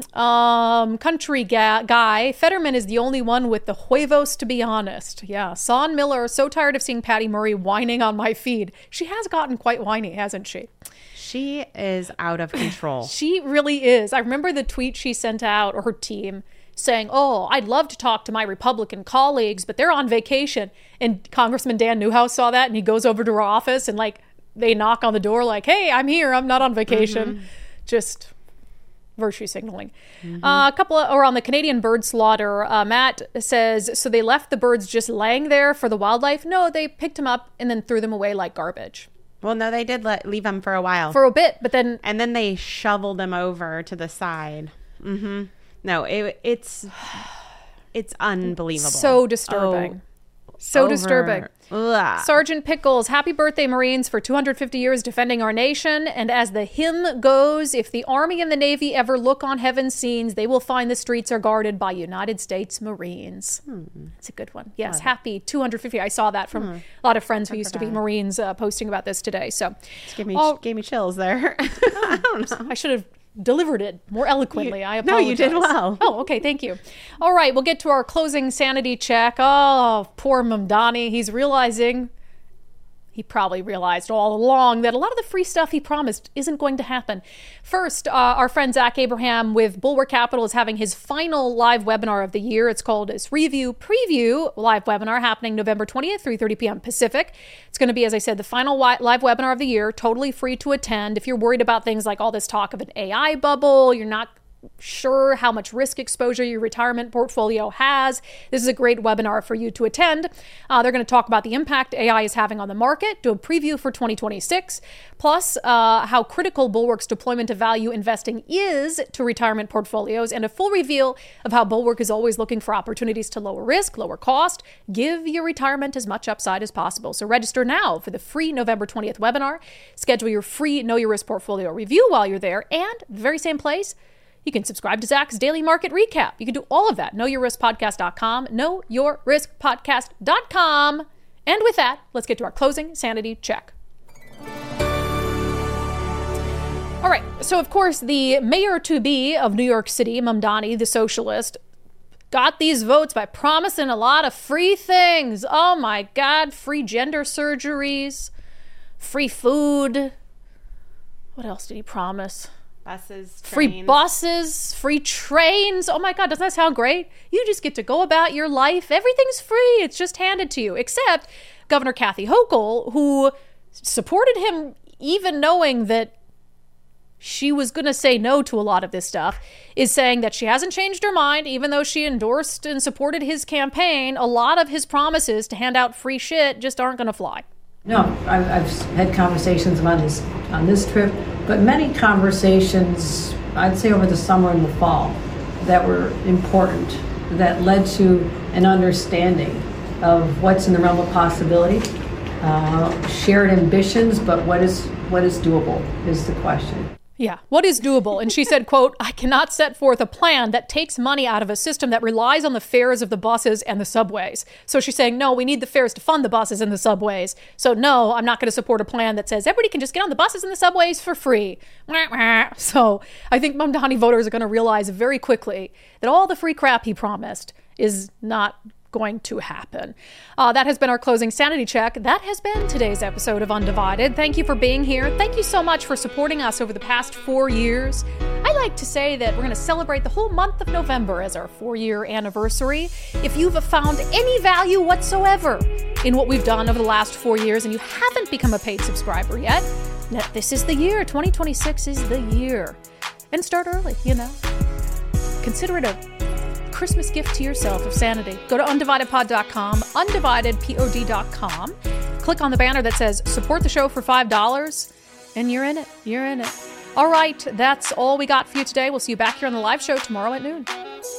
Um, country ga- guy, Fetterman is the only one with the huevos, to be honest. Yeah, Son Miller, so tired of seeing Patty Murray whining on my feed. She has gotten quite whiny, hasn't she? She is out of control. She really is. I remember the tweet she sent out, or her team, saying, oh, I'd love to talk to my Republican colleagues, but they're on vacation. And Congressman Dan Newhouse saw that, and he goes over to her office and, like, they knock on the door like, hey, I'm here. I'm not on vacation. Mm-hmm. Just virtue signaling. Mm-hmm. Uh, a couple of, or on the Canadian bird slaughter, uh, Matt says, so they left the birds just laying there for the wildlife? No, they picked them up and then threw them away like garbage. Well, no, they did let leave them for a while. For a bit, but then... And then they shoveled them over to the side. Mm-hmm. No, it, it's it's unbelievable. So disturbing. Oh, so over. disturbing. Ugh. Sergeant Pickles, happy birthday, Marines, for two hundred fifty years defending our nation. And as the hymn goes, if the Army and the Navy ever look on heaven's scenes, they will find the streets are guarded by United States Marines. Hmm. That's a good one. Yes, happy two hundred fifty. I saw that from hmm. a lot of friends who I used forgot. to be Marines uh, posting about this today. So, gave me oh, gave me chills there. I don't know. I should have delivered it more eloquently. You, I apologize. No, you did well. Oh, okay. Thank you. All right. We'll get to our closing sanity check. Oh, poor Mamdani. He's realizing, he probably realized all along that a lot of the free stuff he promised isn't going to happen. First, uh, our friend Zach Abraham with Bulwark Capital is having his final live webinar of the year. It's called his Review Preview live webinar happening November twentieth, three thirty p.m. Pacific. It's going to be, as I said, the final wi- live webinar of the year, totally free to attend. If you're worried about things like all this talk of an A I bubble, you're not sure how much risk exposure your retirement portfolio has, this is a great webinar for you to attend. Uh, they're going to talk about the impact A I is having on the market, do a preview for twenty twenty-six, plus uh, how critical Bulwark's deployment of value investing is to retirement portfolios, and a full reveal of how Bulwark is always looking for opportunities to lower risk, lower cost, give your retirement as much upside as possible. So register now for the free November twentieth webinar. Schedule your free Know Your Risk portfolio review while you're there, and the very same place, you can subscribe to Zach's daily market recap. You can do all of that. know your risk podcast dot com, know your risk podcast dot com. And with that, let's get to our closing sanity check. All right. So, of course, the mayor-to-be of New York City, Mamdani, the socialist, got these votes by promising a lot of free things. Oh, my God. Free gender surgeries, free food. What else did he promise? Buses, trains. Free buses, free trains. Oh my God, doesn't that sound great? You just get to go about your life. Everything's free. It's just handed to you. Except Governor Kathy Hochul, who supported him even knowing that she was going to say no to a lot of this stuff, is saying that she hasn't changed her mind, even though she endorsed and supported his campaign. A lot of his promises to hand out free shit just aren't going to fly. No, I've, I've had conversations on this on this trip, but many conversations, I'd say over the summer and the fall, that were important, that led to an understanding of what's in the realm of possibility, uh, shared ambitions, but what is what is doable is the question. Yeah, what is doable? And she said, quote, I cannot set forth a plan that takes money out of a system that relies on the fares of the buses and the subways. So she's saying, no, we need the fares to fund the buses and the subways. So no, I'm not going to support a plan that says everybody can just get on the buses and the subways for free. So I think Mamdani voters are going to realize very quickly that all the free crap he promised is not going to happen. Uh, that has been our closing sanity check. That has been today's episode of Undivided. Thank you for being here. Thank you so much for supporting us over the past four years. I like to say that we're going to celebrate the whole month of November as our four-year anniversary. If you've found any value whatsoever in what we've done over the last four years and you haven't become a paid subscriber yet, this is the year. twenty twenty-six is the year. And start early, you know. Consider it a Christmas gift to yourself of sanity. Go to undivided pod dot com, undivided pod dot com. Click on the banner that says support the show for five dollars, and you're in it. You're in it. All right, that's all we got for you today. We'll see you back here on the live show tomorrow at noon.